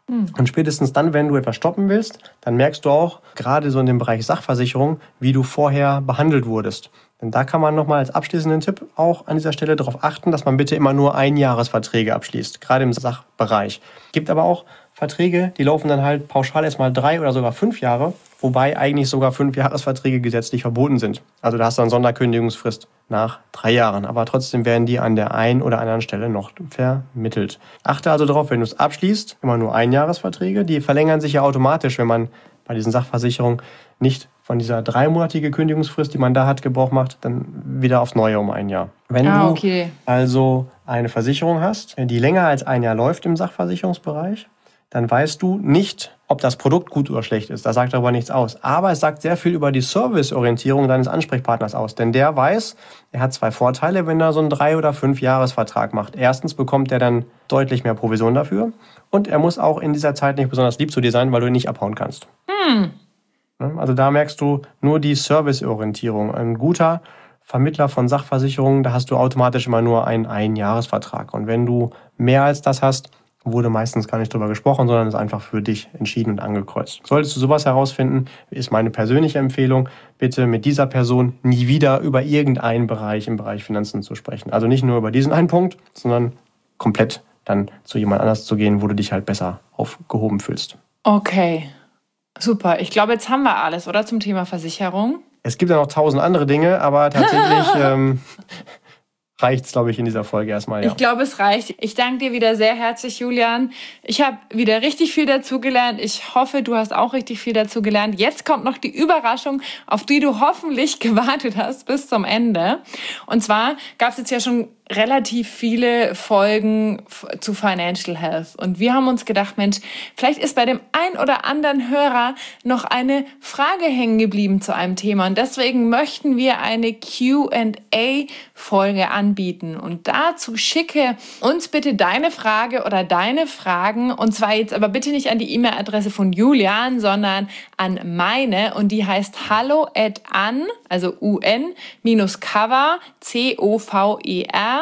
Mhm. Und spätestens dann, wenn du etwas stoppen willst, dann merkst du auch, gerade so in dem Bereich Sachversicherung, wie du vorher behandelt wurdest. Denn da kann man nochmal als abschließenden Tipp auch an dieser Stelle darauf achten, dass man bitte immer nur Einjahresverträge abschließt, gerade im Sachbereich. Gibt aber auch Verträge, die laufen dann halt pauschal erstmal drei oder sogar fünf Jahre, wobei eigentlich sogar fünf Jahresverträge gesetzlich verboten sind. Also da hast du eine Sonderkündigungsfrist nach drei Jahren, aber trotzdem werden die an der einen oder anderen Stelle noch vermittelt. Achte also darauf, wenn du es abschließt, immer nur Einjahresverträge, die verlängern sich ja automatisch, wenn man bei diesen Sachversicherungen nicht von dieser dreimonatige Kündigungsfrist, die man da hat, Gebrauch macht, dann wieder aufs Neue um ein Jahr. Wenn ah, du okay. also eine Versicherung hast, die länger als ein Jahr läuft im Sachversicherungsbereich, dann weißt du nicht, ob das Produkt gut oder schlecht ist. Das sagt darüber nichts aus. Aber es sagt sehr viel über die Serviceorientierung deines Ansprechpartners aus. Denn der weiß, er hat zwei Vorteile, wenn er so einen drei- oder fünf-Jahres-Vertrag macht. Erstens bekommt er dann deutlich mehr Provision dafür. Und er muss auch in dieser Zeit nicht besonders lieb zu dir sein, weil du ihn nicht abhauen kannst. Hm. Also da merkst du nur die Serviceorientierung. Ein guter Vermittler von Sachversicherungen, da hast du automatisch immer nur einen Einjahresvertrag. Und wenn du mehr als das hast, wurde meistens gar nicht drüber gesprochen, sondern ist einfach für dich entschieden und angekreuzt. Solltest du sowas herausfinden, ist meine persönliche Empfehlung, bitte mit dieser Person nie wieder über irgendeinen Bereich im Bereich Finanzen zu sprechen. Also nicht nur über diesen einen Punkt, sondern komplett dann zu jemand anders zu gehen, wo du dich halt besser aufgehoben fühlst. Okay, super. Ich glaube, jetzt haben wir alles, oder, zum Thema Versicherung? Es gibt ja noch tausend andere Dinge, aber tatsächlich ähm, reicht es, glaube ich, in dieser Folge erstmal. Ja. Ich glaube, es reicht. Ich danke dir wieder sehr herzlich, Julian. Ich habe wieder richtig viel dazugelernt. Ich hoffe, du hast auch richtig viel dazugelernt. Jetzt kommt noch die Überraschung, auf die du hoffentlich gewartet hast bis zum Ende. Und zwar gab es jetzt ja schon relativ viele Folgen zu Financial Health. Und wir haben uns gedacht, Mensch, vielleicht ist bei dem ein oder anderen Hörer noch eine Frage hängen geblieben zu einem Thema. Und deswegen möchten wir eine Q and A-Folge anbieten. Und dazu schicke uns bitte deine Frage oder deine Fragen. Und zwar jetzt aber bitte nicht an die E-Mail-Adresse von Julian, sondern an meine. Und die heißt hallo at an, also un, minus cover, C O V E R,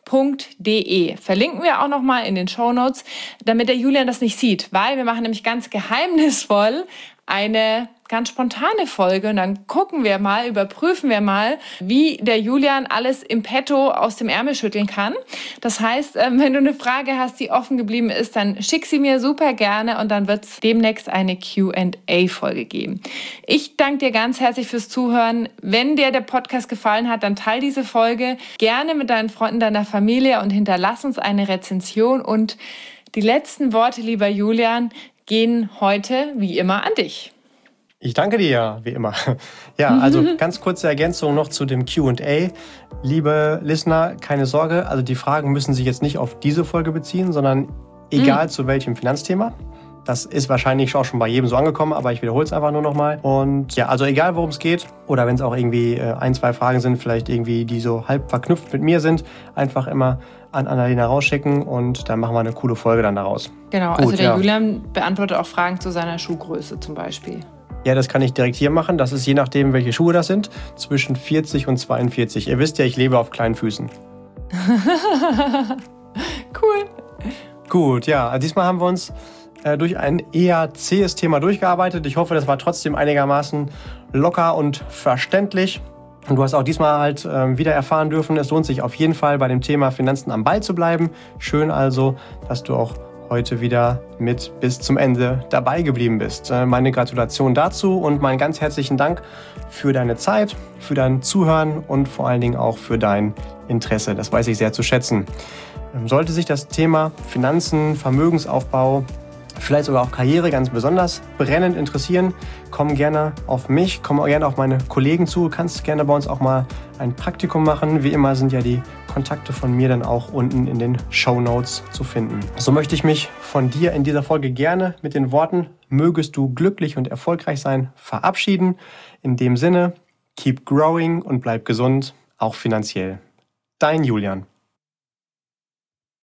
.de. Verlinken wir auch nochmal in den Shownotes, damit der Julian das nicht sieht, weil wir machen nämlich ganz geheimnisvoll eine ganz spontane Folge und dann gucken wir mal, überprüfen wir mal, wie der Julian alles im Petto aus dem Ärmel schütteln kann. Das heißt, wenn du eine Frage hast, die offen geblieben ist, dann schick sie mir super gerne und dann wird es demnächst eine Q and A-Folge geben. Ich danke dir ganz herzlich fürs Zuhören. Wenn dir der Podcast gefallen hat, dann teile diese Folge gerne mit deinen Freunden, deiner Familie und hinterlass uns eine Rezension. Und die letzten Worte, lieber Julian, gehen heute wie immer an dich. Ich danke dir, wie immer. Ja, also ganz kurze Ergänzung noch zu dem Q and A. Liebe Listener, keine Sorge, also die Fragen müssen sich jetzt nicht auf diese Folge beziehen, sondern egal mhm. zu welchem Finanzthema. Das ist wahrscheinlich auch schon bei jedem so angekommen, aber ich wiederhole es einfach nur nochmal. Und ja, also egal worum es geht oder wenn es auch irgendwie ein, zwei Fragen sind, vielleicht irgendwie, die so halb verknüpft mit mir sind, einfach immer an Annalena rausschicken und dann machen wir eine coole Folge dann daraus. Genau, Gut, also der ja. Julian beantwortet auch Fragen zu seiner Schuhgröße zum Beispiel. Ja, das kann ich direkt hier machen. Das ist je nachdem, welche Schuhe das sind, zwischen vierzig und zweiundvierzig. Ihr wisst ja, ich lebe auf kleinen Füßen. Cool. Gut, ja, diesmal haben wir uns äh, durch ein eher zähes Thema durchgearbeitet. Ich hoffe, das war trotzdem einigermaßen locker und verständlich. Und du hast auch diesmal halt äh, wieder erfahren dürfen, es lohnt sich auf jeden Fall bei dem Thema Finanzen am Ball zu bleiben. Schön also, dass du auch heute wieder mit bis zum Ende dabei geblieben bist. Äh, meine Gratulation dazu und meinen ganz herzlichen Dank für deine Zeit, für dein Zuhören und vor allen Dingen auch für dein Interesse. Das weiß ich sehr zu schätzen. Ähm, sollte sich das Thema Finanzen, Vermögensaufbau, vielleicht sogar auch Karriere ganz besonders brennend interessieren, komm gerne auf mich, komm gerne auf meine Kollegen zu. Du kannst gerne bei uns auch mal ein Praktikum machen. Wie immer sind ja die Kontakte von mir dann auch unten in den Shownotes zu finden. So möchte ich mich von dir in dieser Folge gerne mit den Worten "Mögest du glücklich und erfolgreich sein" verabschieden. In dem Sinne, keep growing und bleib gesund, auch finanziell. Dein Julian.